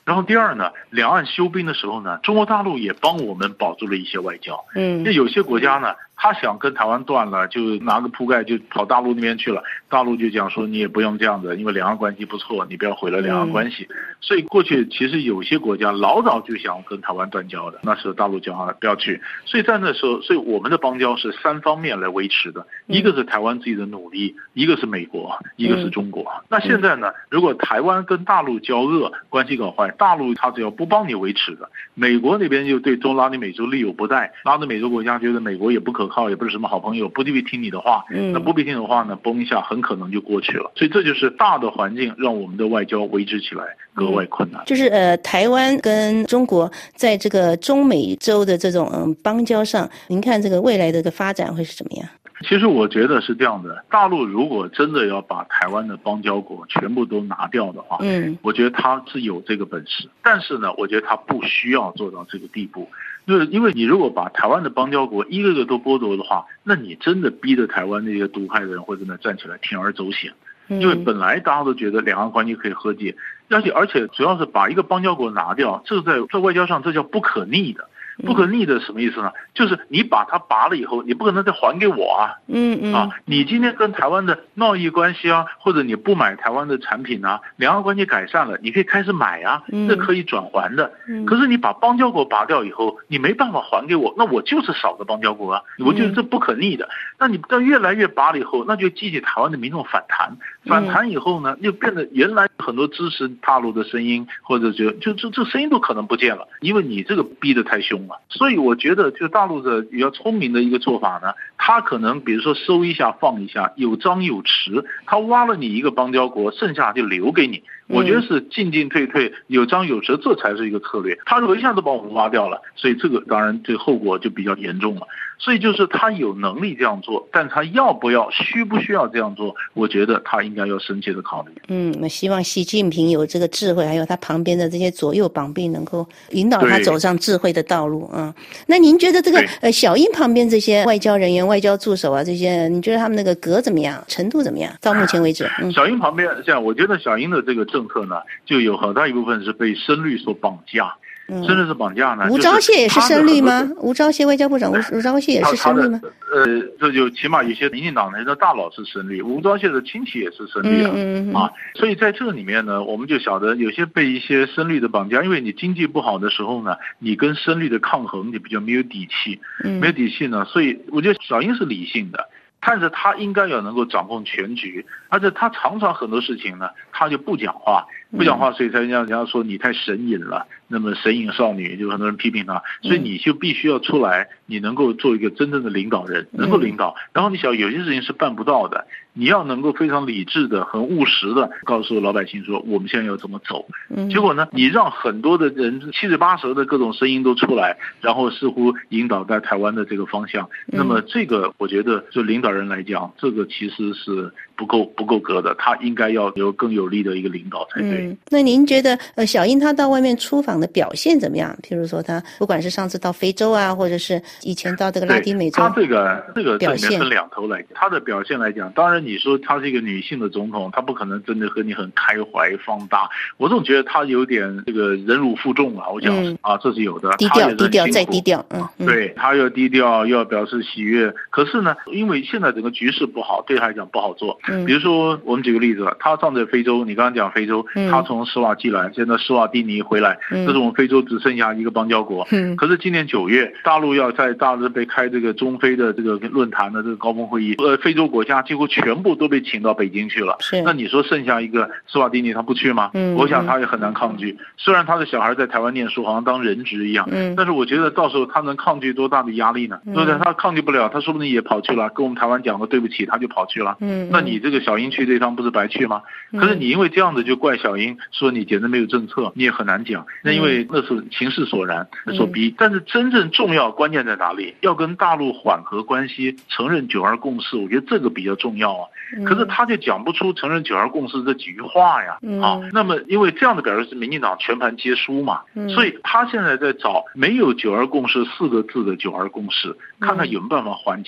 然后第二呢，两岸休兵的时候呢，中国大陆也帮我们保住了一些外交。那有些国家呢，他想跟台湾断了，就拿个铺盖就跑大陆那边去了。大陆就讲说你也不用这样子，因为两岸关系不错，你不要毁了两岸关系。所以过去其实有些国家老早就想跟台湾断交的，那时候大陆讲不要去。所以在那时候，所以我们的邦交是3方面来维持的，一个是台湾自己的努力，一个是美国，一个是中国。那现在呢，如果台湾跟大陆交恶，关系搞坏，大陆他只要不帮你维持的，美国那边就对中拉丁美洲力有不逮，拉丁美洲国家觉得美国也不可靠，也不是什么好朋友，不必听你的话，那不必听的话呢，崩一下很可能就过去了。所以这就是大的环境让我们的外交维持起来格外困难。 就是台湾跟中国在这个中美洲的这种邦交上，您看这个未来的个发展会是怎么样？ 其实我觉得是这样的，大陆如果真的要把台湾的邦交国全部都拿掉的话，我觉得他是有这个本事，但是呢，我觉得他不需要做到这个地步。因为你如果把台湾的邦交国一个个都剥夺的话，那你真的逼着台湾那些独派的人会真的站起来铤而走险。因为本来大家都觉得两岸关系可以和解，而且主要是把一个邦交国拿掉，这个在外交上这叫不可逆的。不可逆的什么意思呢？就是你把它拔了以后，你不可能再还给我啊。你今天跟台湾的贸易关系啊，或者你不买台湾的产品啊，两岸关系改善了，你可以开始买啊，这可以转还的。可是你把邦交国拔掉以后，你没办法还给我，那我就是少个邦交国啊，我觉得这不可逆的。那你到越来越拔了以后，那就激起台湾的民众反弹以后呢，就变得原来很多支持大陆的声音，或者就这声音都可能不见了，因为你这个逼得太凶。所以我觉得就大陆的比较聪明的一个做法呢，他可能比如说收一下放一下，有张有弛，他挖了你一个邦交国，剩下就留给你。我觉得是进进退退，有张有弛，这才是一个策略。他如果一下子把我们挖掉了，所以这个当然这个后果就比较严重了。所以就是他有能力这样做，但他要不要、需不需要这样做，我觉得他应该要深切的考虑。 那希望习近平有这个智慧，还有他旁边的这些左右膀臂，能够引导他走上智慧的道路啊。那您觉得这个小英旁边这些外交人员、外交助手啊，这些你觉得他们那个格怎么样，程度怎么样？到目前为止， 小英旁边，像我觉得小英的这个政策呢，就有很大一部分是被深绿所绑架。真的是绑架呢？ 吴钊燮也是深绿吗？吴钊燮外交部长吴钊燮也是深绿吗？ 这就起码有些民进党的大佬是深绿，吴钊燮的亲戚也是深绿啊。所以在这里面呢，我们就晓得有些被一些深绿的绑架，因为你经济不好的时候呢，你跟深绿的抗衡你比较没有底气，呢，所以我觉得小英是理性的。但是他应该要能够掌控全局，而且他常常很多事情呢，他就不讲话，所以才人家说你太神隐了，那么神隐少女，就很多人批评他，所以你就必须要出来，你能够做一个真正的领导人，能够领导。然后你想有些事情是办不到的，你要能够非常理智的、很务实的告诉老百姓说我们现在要怎么走。结果呢，你让很多的人七嘴八舌的各种声音都出来，然后似乎引导在台湾的这个方向。那么这个我觉得就领导人来讲，这个其实是不够格的，他应该要有更有力的一个领导才对。 那您觉得小英他到外面出访的表现怎么样？譬如说他不管是上次到非洲啊，或者是以前到这个拉丁美洲， 他这个里面分两头来，他的表现来讲，当然你说他是一个女性的总统，他不可能真的和你很开怀放大，我总觉得他有点这个忍辱负重啊，我讲这是有的， 低调再低调， 对，他要低调，又要表示喜悦，可是呢，因为现在整个局势不好，对他来讲不好做。比如说我们举个例子，他上在非洲，你刚刚讲非洲，他从施瓦季兰，现在施瓦蒂尼回来，这是我们非洲只剩下一个邦交国。可是今年9月，大陆要在大陆被开这个中非的这个论坛的这个高峰会议，非洲国家几乎全部都被请到北京去了。那你说剩下一个施瓦蒂尼他不去吗？我想他也很难抗拒。虽然他的小孩在台湾念书，好像当人质一样，但是我觉得到时候他能抗拒多大的压力呢？对不对？他抗拒不了，他说不定也跑去了，跟我们台湾讲了对不起，他就跑去了。那你这个小英去这趟不是白去吗？可是你因为这样子就怪小英，说你简直没有政策，你也很难讲。那因为那是情势所然所逼。但是真正重要关键在哪里？要跟大陆缓和关系，承认9·2共识，我觉得这个比较重要啊。可是他就讲不出承认9·2共识这几句话呀。那么因为这样的表示是民进党全盘皆输嘛，所以他现在在找没有9·2共识4个字的9·2共识，看看有没有办法缓解。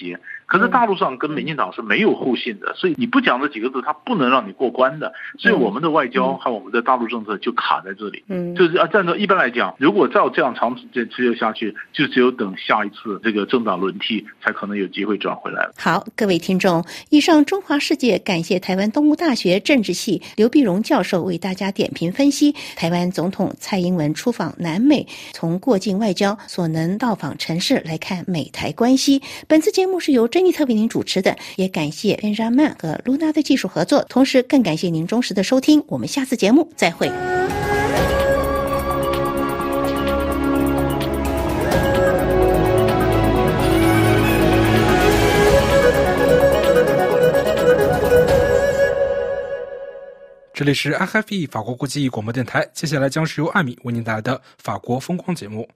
可是大陆上跟民进党是没有互信的，所以你不讲这几个字，它不能让你过关的。所以我们的外交和我们的大陆政策就卡在这里。就是按照一般来讲，如果照这样长时间持续下去，就只有等下一次这个政党轮替，才可能有机会转回来了。 好，各位听众，以上中华世界感谢台湾东吴大学政治系刘碧荣教授为大家点评分析台湾总统蔡英文出访南美，从过境外交所能到访城市来看美台关系。本次节目是由珍妮特为您主持的，也感谢边沙曼和露娜的技术合作，同时更感谢您忠实的收听，我们下次节目再会。 这里是 RFE 法国国际广播电台，接下来将是由艾米为您带来的法国风光节目。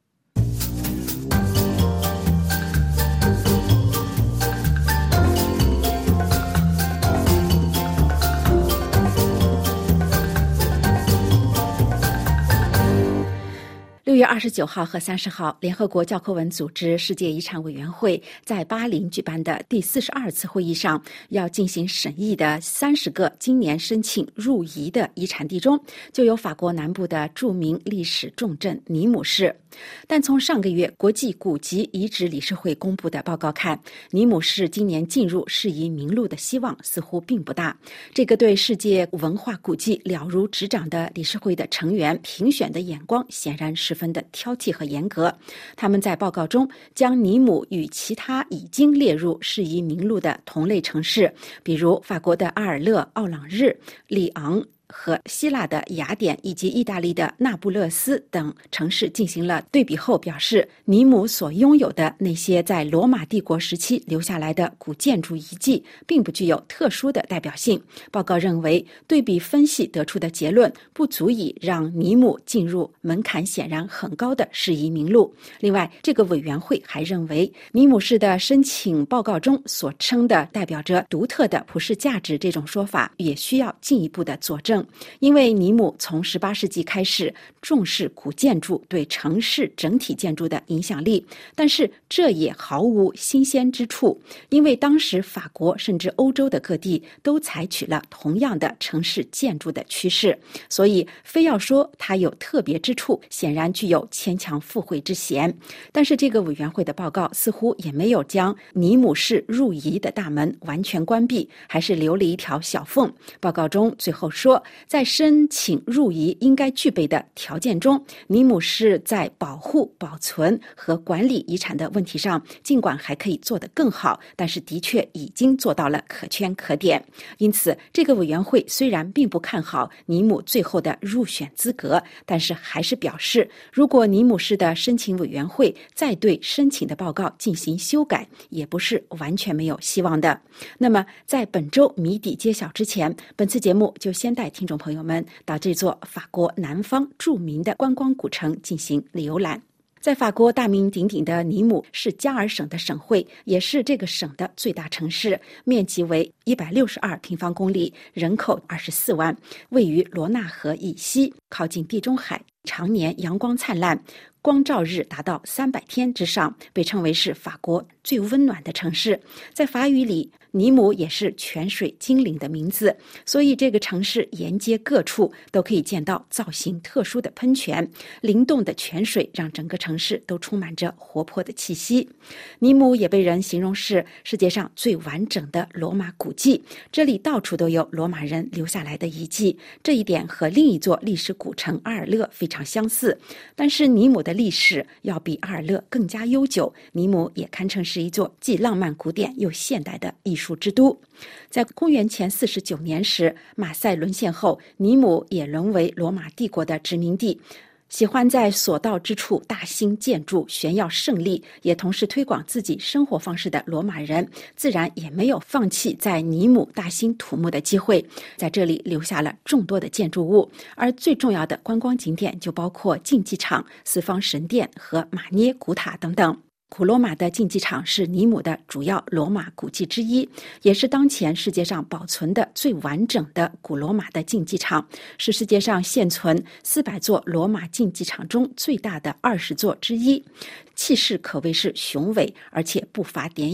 6月29号和30号，联合国教科文组织世界遗产委员会在巴林举办的第42次会议上，要进行审议的30个今年申请入遗的遗产地中，就有法国南部的著名历史重镇尼姆市。但从上个月国际古籍遗址理事会公布的报告看，尼姆市今年进入世遗名录的希望似乎并不大。这个对世界文化古迹了如指掌的理事会的成员评选的眼光显然十分的挑剔和严格。他们在报告中将尼姆与其他已经列入世遗名录的同类城市，比如法国的阿尔勒、奥朗日、里昂和希腊的雅典以及意大利的那不勒斯等城市进行了对比后表示，尼姆所拥有的那些在罗马帝国时期留下来的古建筑遗迹并不具有特殊的代表性。报告认为，对比分析得出的结论不足以让尼姆进入门槛显然很高的世遗名录。另外，这个委员会还认为，尼姆市的申请报告中所称的代表着独特的普世价值这种说法也需要进一步的佐证。因为尼姆从18世纪开始重视古建筑对城市整体建筑的影响力，但是这也毫无新鲜之处，因为当时法国甚至欧洲的各地都采取了同样的城市建筑的趋势，所以非要说它有特别之处，显然具有牵强附会之嫌。但是这个委员会的报告似乎也没有将尼姆市入遗的大门完全关闭，还是留了一条小缝。报告中最后说，在申请入遗应该具备的条件中，尼姆市在保护、保存和管理遗产的问题上，尽管还可以做得更好，但是的确已经做到了可圈可点。因此，这个委员会虽然并不看好尼姆最后的入选资格，但是还是表示，如果尼姆市的申请委员会再对申请的报告进行修改，也不是完全没有希望的。那么，在本周谜底揭晓之前，本次节目就先带听众朋友们到这座法国南方著名的观光古城进行游览。在法国大名鼎鼎的尼姆是加尔省的省会，也是这个省的最大城市，面积为162平方公里，人口24万，位于罗纳河以西，靠近地中海，常年阳光灿烂，光照日达到300天之上，被称为是法国最温暖的城市。在法语里，尼姆也是泉水精灵的名字，所以这个城市沿街各处都可以见到造型特殊的喷泉，灵动的泉水让整个城市都充满着活泼的气息。尼姆也被人形容是世界上最完整的罗马古迹，这里到处都有罗马人留下来的遗迹，这一点和另一座历史古城阿尔勒非常相似。但是尼姆的历史要比阿尔勒更加悠久，尼姆也堪称是一座既浪漫古典又现代的艺术之都。在公元前49年时，马赛沦陷后，尼姆也沦为罗马帝国的殖民地。喜欢在所到之处大兴建筑，炫耀胜利，也同时推广自己生活方式的罗马人，自然也没有放弃在尼姆大兴土木的机会，在这里留下了众多的建筑物。而最重要的观光景点就包括竞技场、四方神殿和马涅古塔等等。古罗马的竞技场是尼姆的主要罗马古迹之一，也是当前世界上保存的最完整的古罗马的竞技场，是世界上现存400座罗马竞技场中最大的20座之一，气势可谓是雄伟，而且不乏典雅。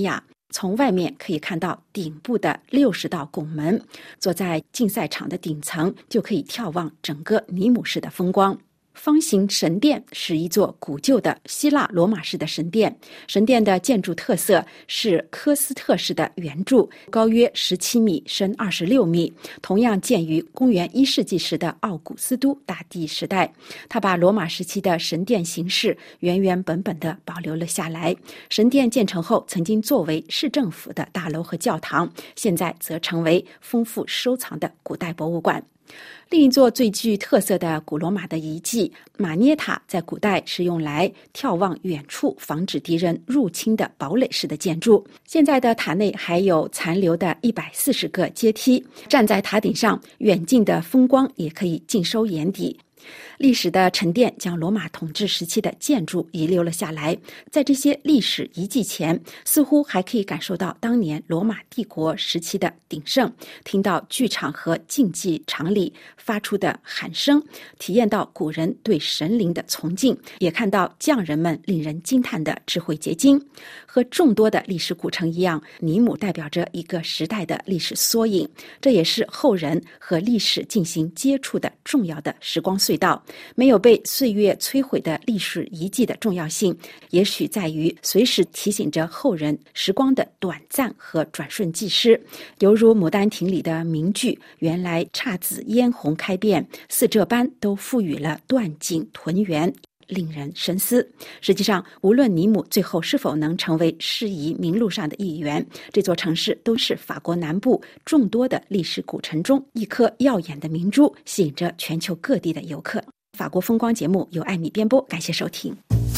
从外面可以看到顶部的60道拱门，坐在竞赛场的顶层就可以眺望整个尼姆市的风光。方形神殿是一座古旧的希腊罗马式的神殿，神殿的建筑特色是科斯特式的圆柱，高约17米，深26米，同样建于公元1世纪时的奥古斯都大帝时代。他把罗马时期的神殿形式原原本本地保留了下来。神殿建成后曾经作为市政府的大楼和教堂，现在则成为丰富收藏的古代博物馆。另一座最具特色的古罗马的遗迹马涅塔，在古代是用来眺望远处防止敌人入侵的堡垒式的建筑。现在的塔内还有残留的140个阶梯，站在塔顶上，远近的风光也可以尽收眼底。历史的沉淀将罗马统治时期的建筑遗留了下来，在这些历史遗迹前，似乎还可以感受到当年罗马帝国时期的鼎盛，听到剧场和竞技场里发出的喊声，体验到古人对神灵的崇敬，也看到匠人们令人惊叹的智慧结晶。和众多的历史古城一样，尼姆代表着一个时代的历史缩影，这也是后人和历史进行接触的重要的时光隧道。没有被岁月摧毁的历史遗迹的重要性，也许在于随时提醒着后人时光的短暂和转瞬即逝。犹如《牡丹亭》里的名句，原来姹紫嫣红开遍，似这般都赋予了断井屯园，令人深思。实际上，无论尼姆最后是否能成为世遗名录上的一员，这座城市都是法国南部众多的历史古城中一颗耀眼的明珠，吸引着全球各地的游客。法国风光节目由艾米编播，感谢收听。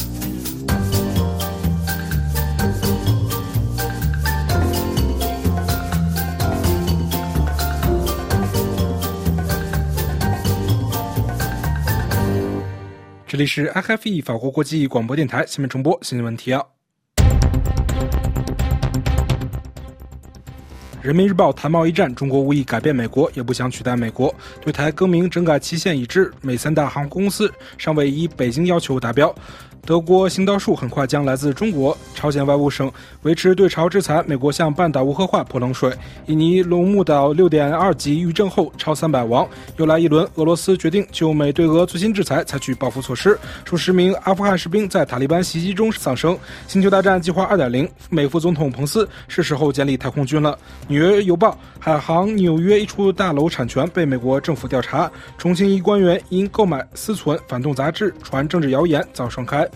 这里是 RFE 法国国际广播电台新闻重播新闻提要。人民日报谈贸易战，中国无意改变美国，也不想取代美国。对台更名整改期限已至，美3大航空公司尚未依北京要求达标。德国行道树很快将来自中国。朝鲜外务省维持对朝制裁，美国向半岛无核化泼冷水。印尼龙目岛6.2级余震后超300亡。又来一轮，俄罗斯决定就美对俄最新制裁采取报复措施。数10名阿富汗士兵在塔利班袭击中丧生。星球大战计划 2.0， 美副总统彭斯是时候建立太空军了。纽约邮报，海航纽约一处大楼产权被美国政府调查。重庆一官员因购买私存反动杂志传政治谣言遭双开。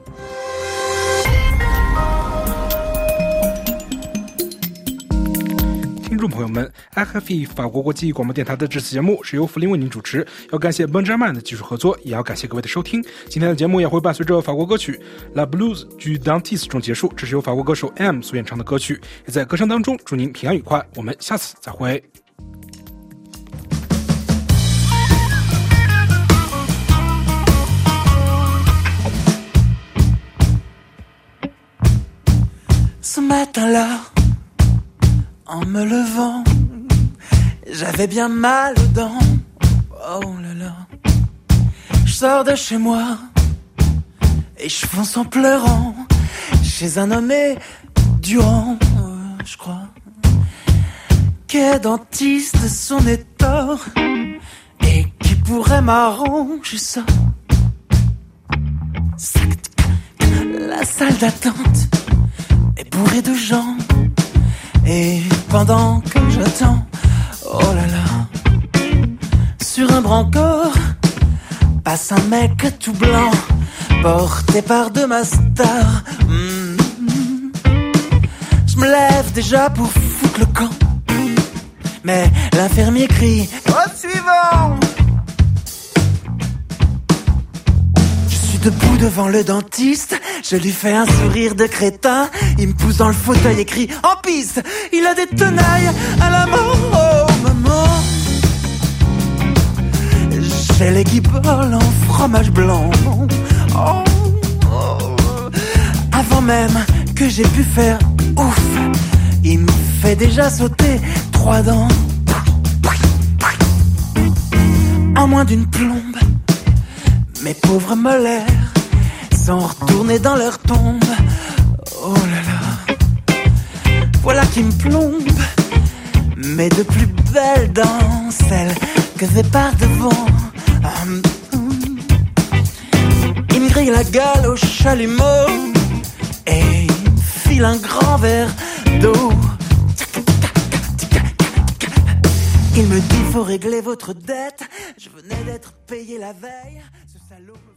听众朋友们 ，RFE 法国国际广播电台的这次节目是由福林为您主持，要感谢 Benjamin 的技术合作，也要感谢各位的收听。今天的节目也会伴随着法国歌曲 La Blues du Dentiste 中结束，这是由法国歌手 M 所演唱的歌曲，也在歌声当中祝您平安愉快，我们下次再会。 Ce matin-là, en me levant, j'avais bien mal aux dents. Oh là là, je sors de chez moi et je fonce en pleurant chez un nommé Durand, je crois, qui est dentiste de son état et qui pourrait m'arranger ça. La salle d'attente est bourrée de gens. Et pendant que j'attends, oh là là, sur un brancard passe un mec tout blanc, porté par deux mastards. Je me lève déjà pour foutre le camp, mais l'infirmier crie au suivant. Debout devant le dentiste, je lui fais un sourire de crétin. Il me pousse dans le fauteuil et crie en piste. Il a des tenailles à la main, oh maman. J'ai les guiboles en fromage blanc. Oh, oh. Avant même que j'ai pu faire ouf, il me fait déjà sauter 3 dents. En moins d'une plombe, mes pauvres molaires sont retournés dans leur tombe. Oh là là, voilà qui me plombe, mais de plus belle dans celle que j'ai par devant. Il me grille la gueule au chalumeau et file un grand verre d'eau. Il me dit faut régler votre dette, je venais d'être payé la veille, ce salaud.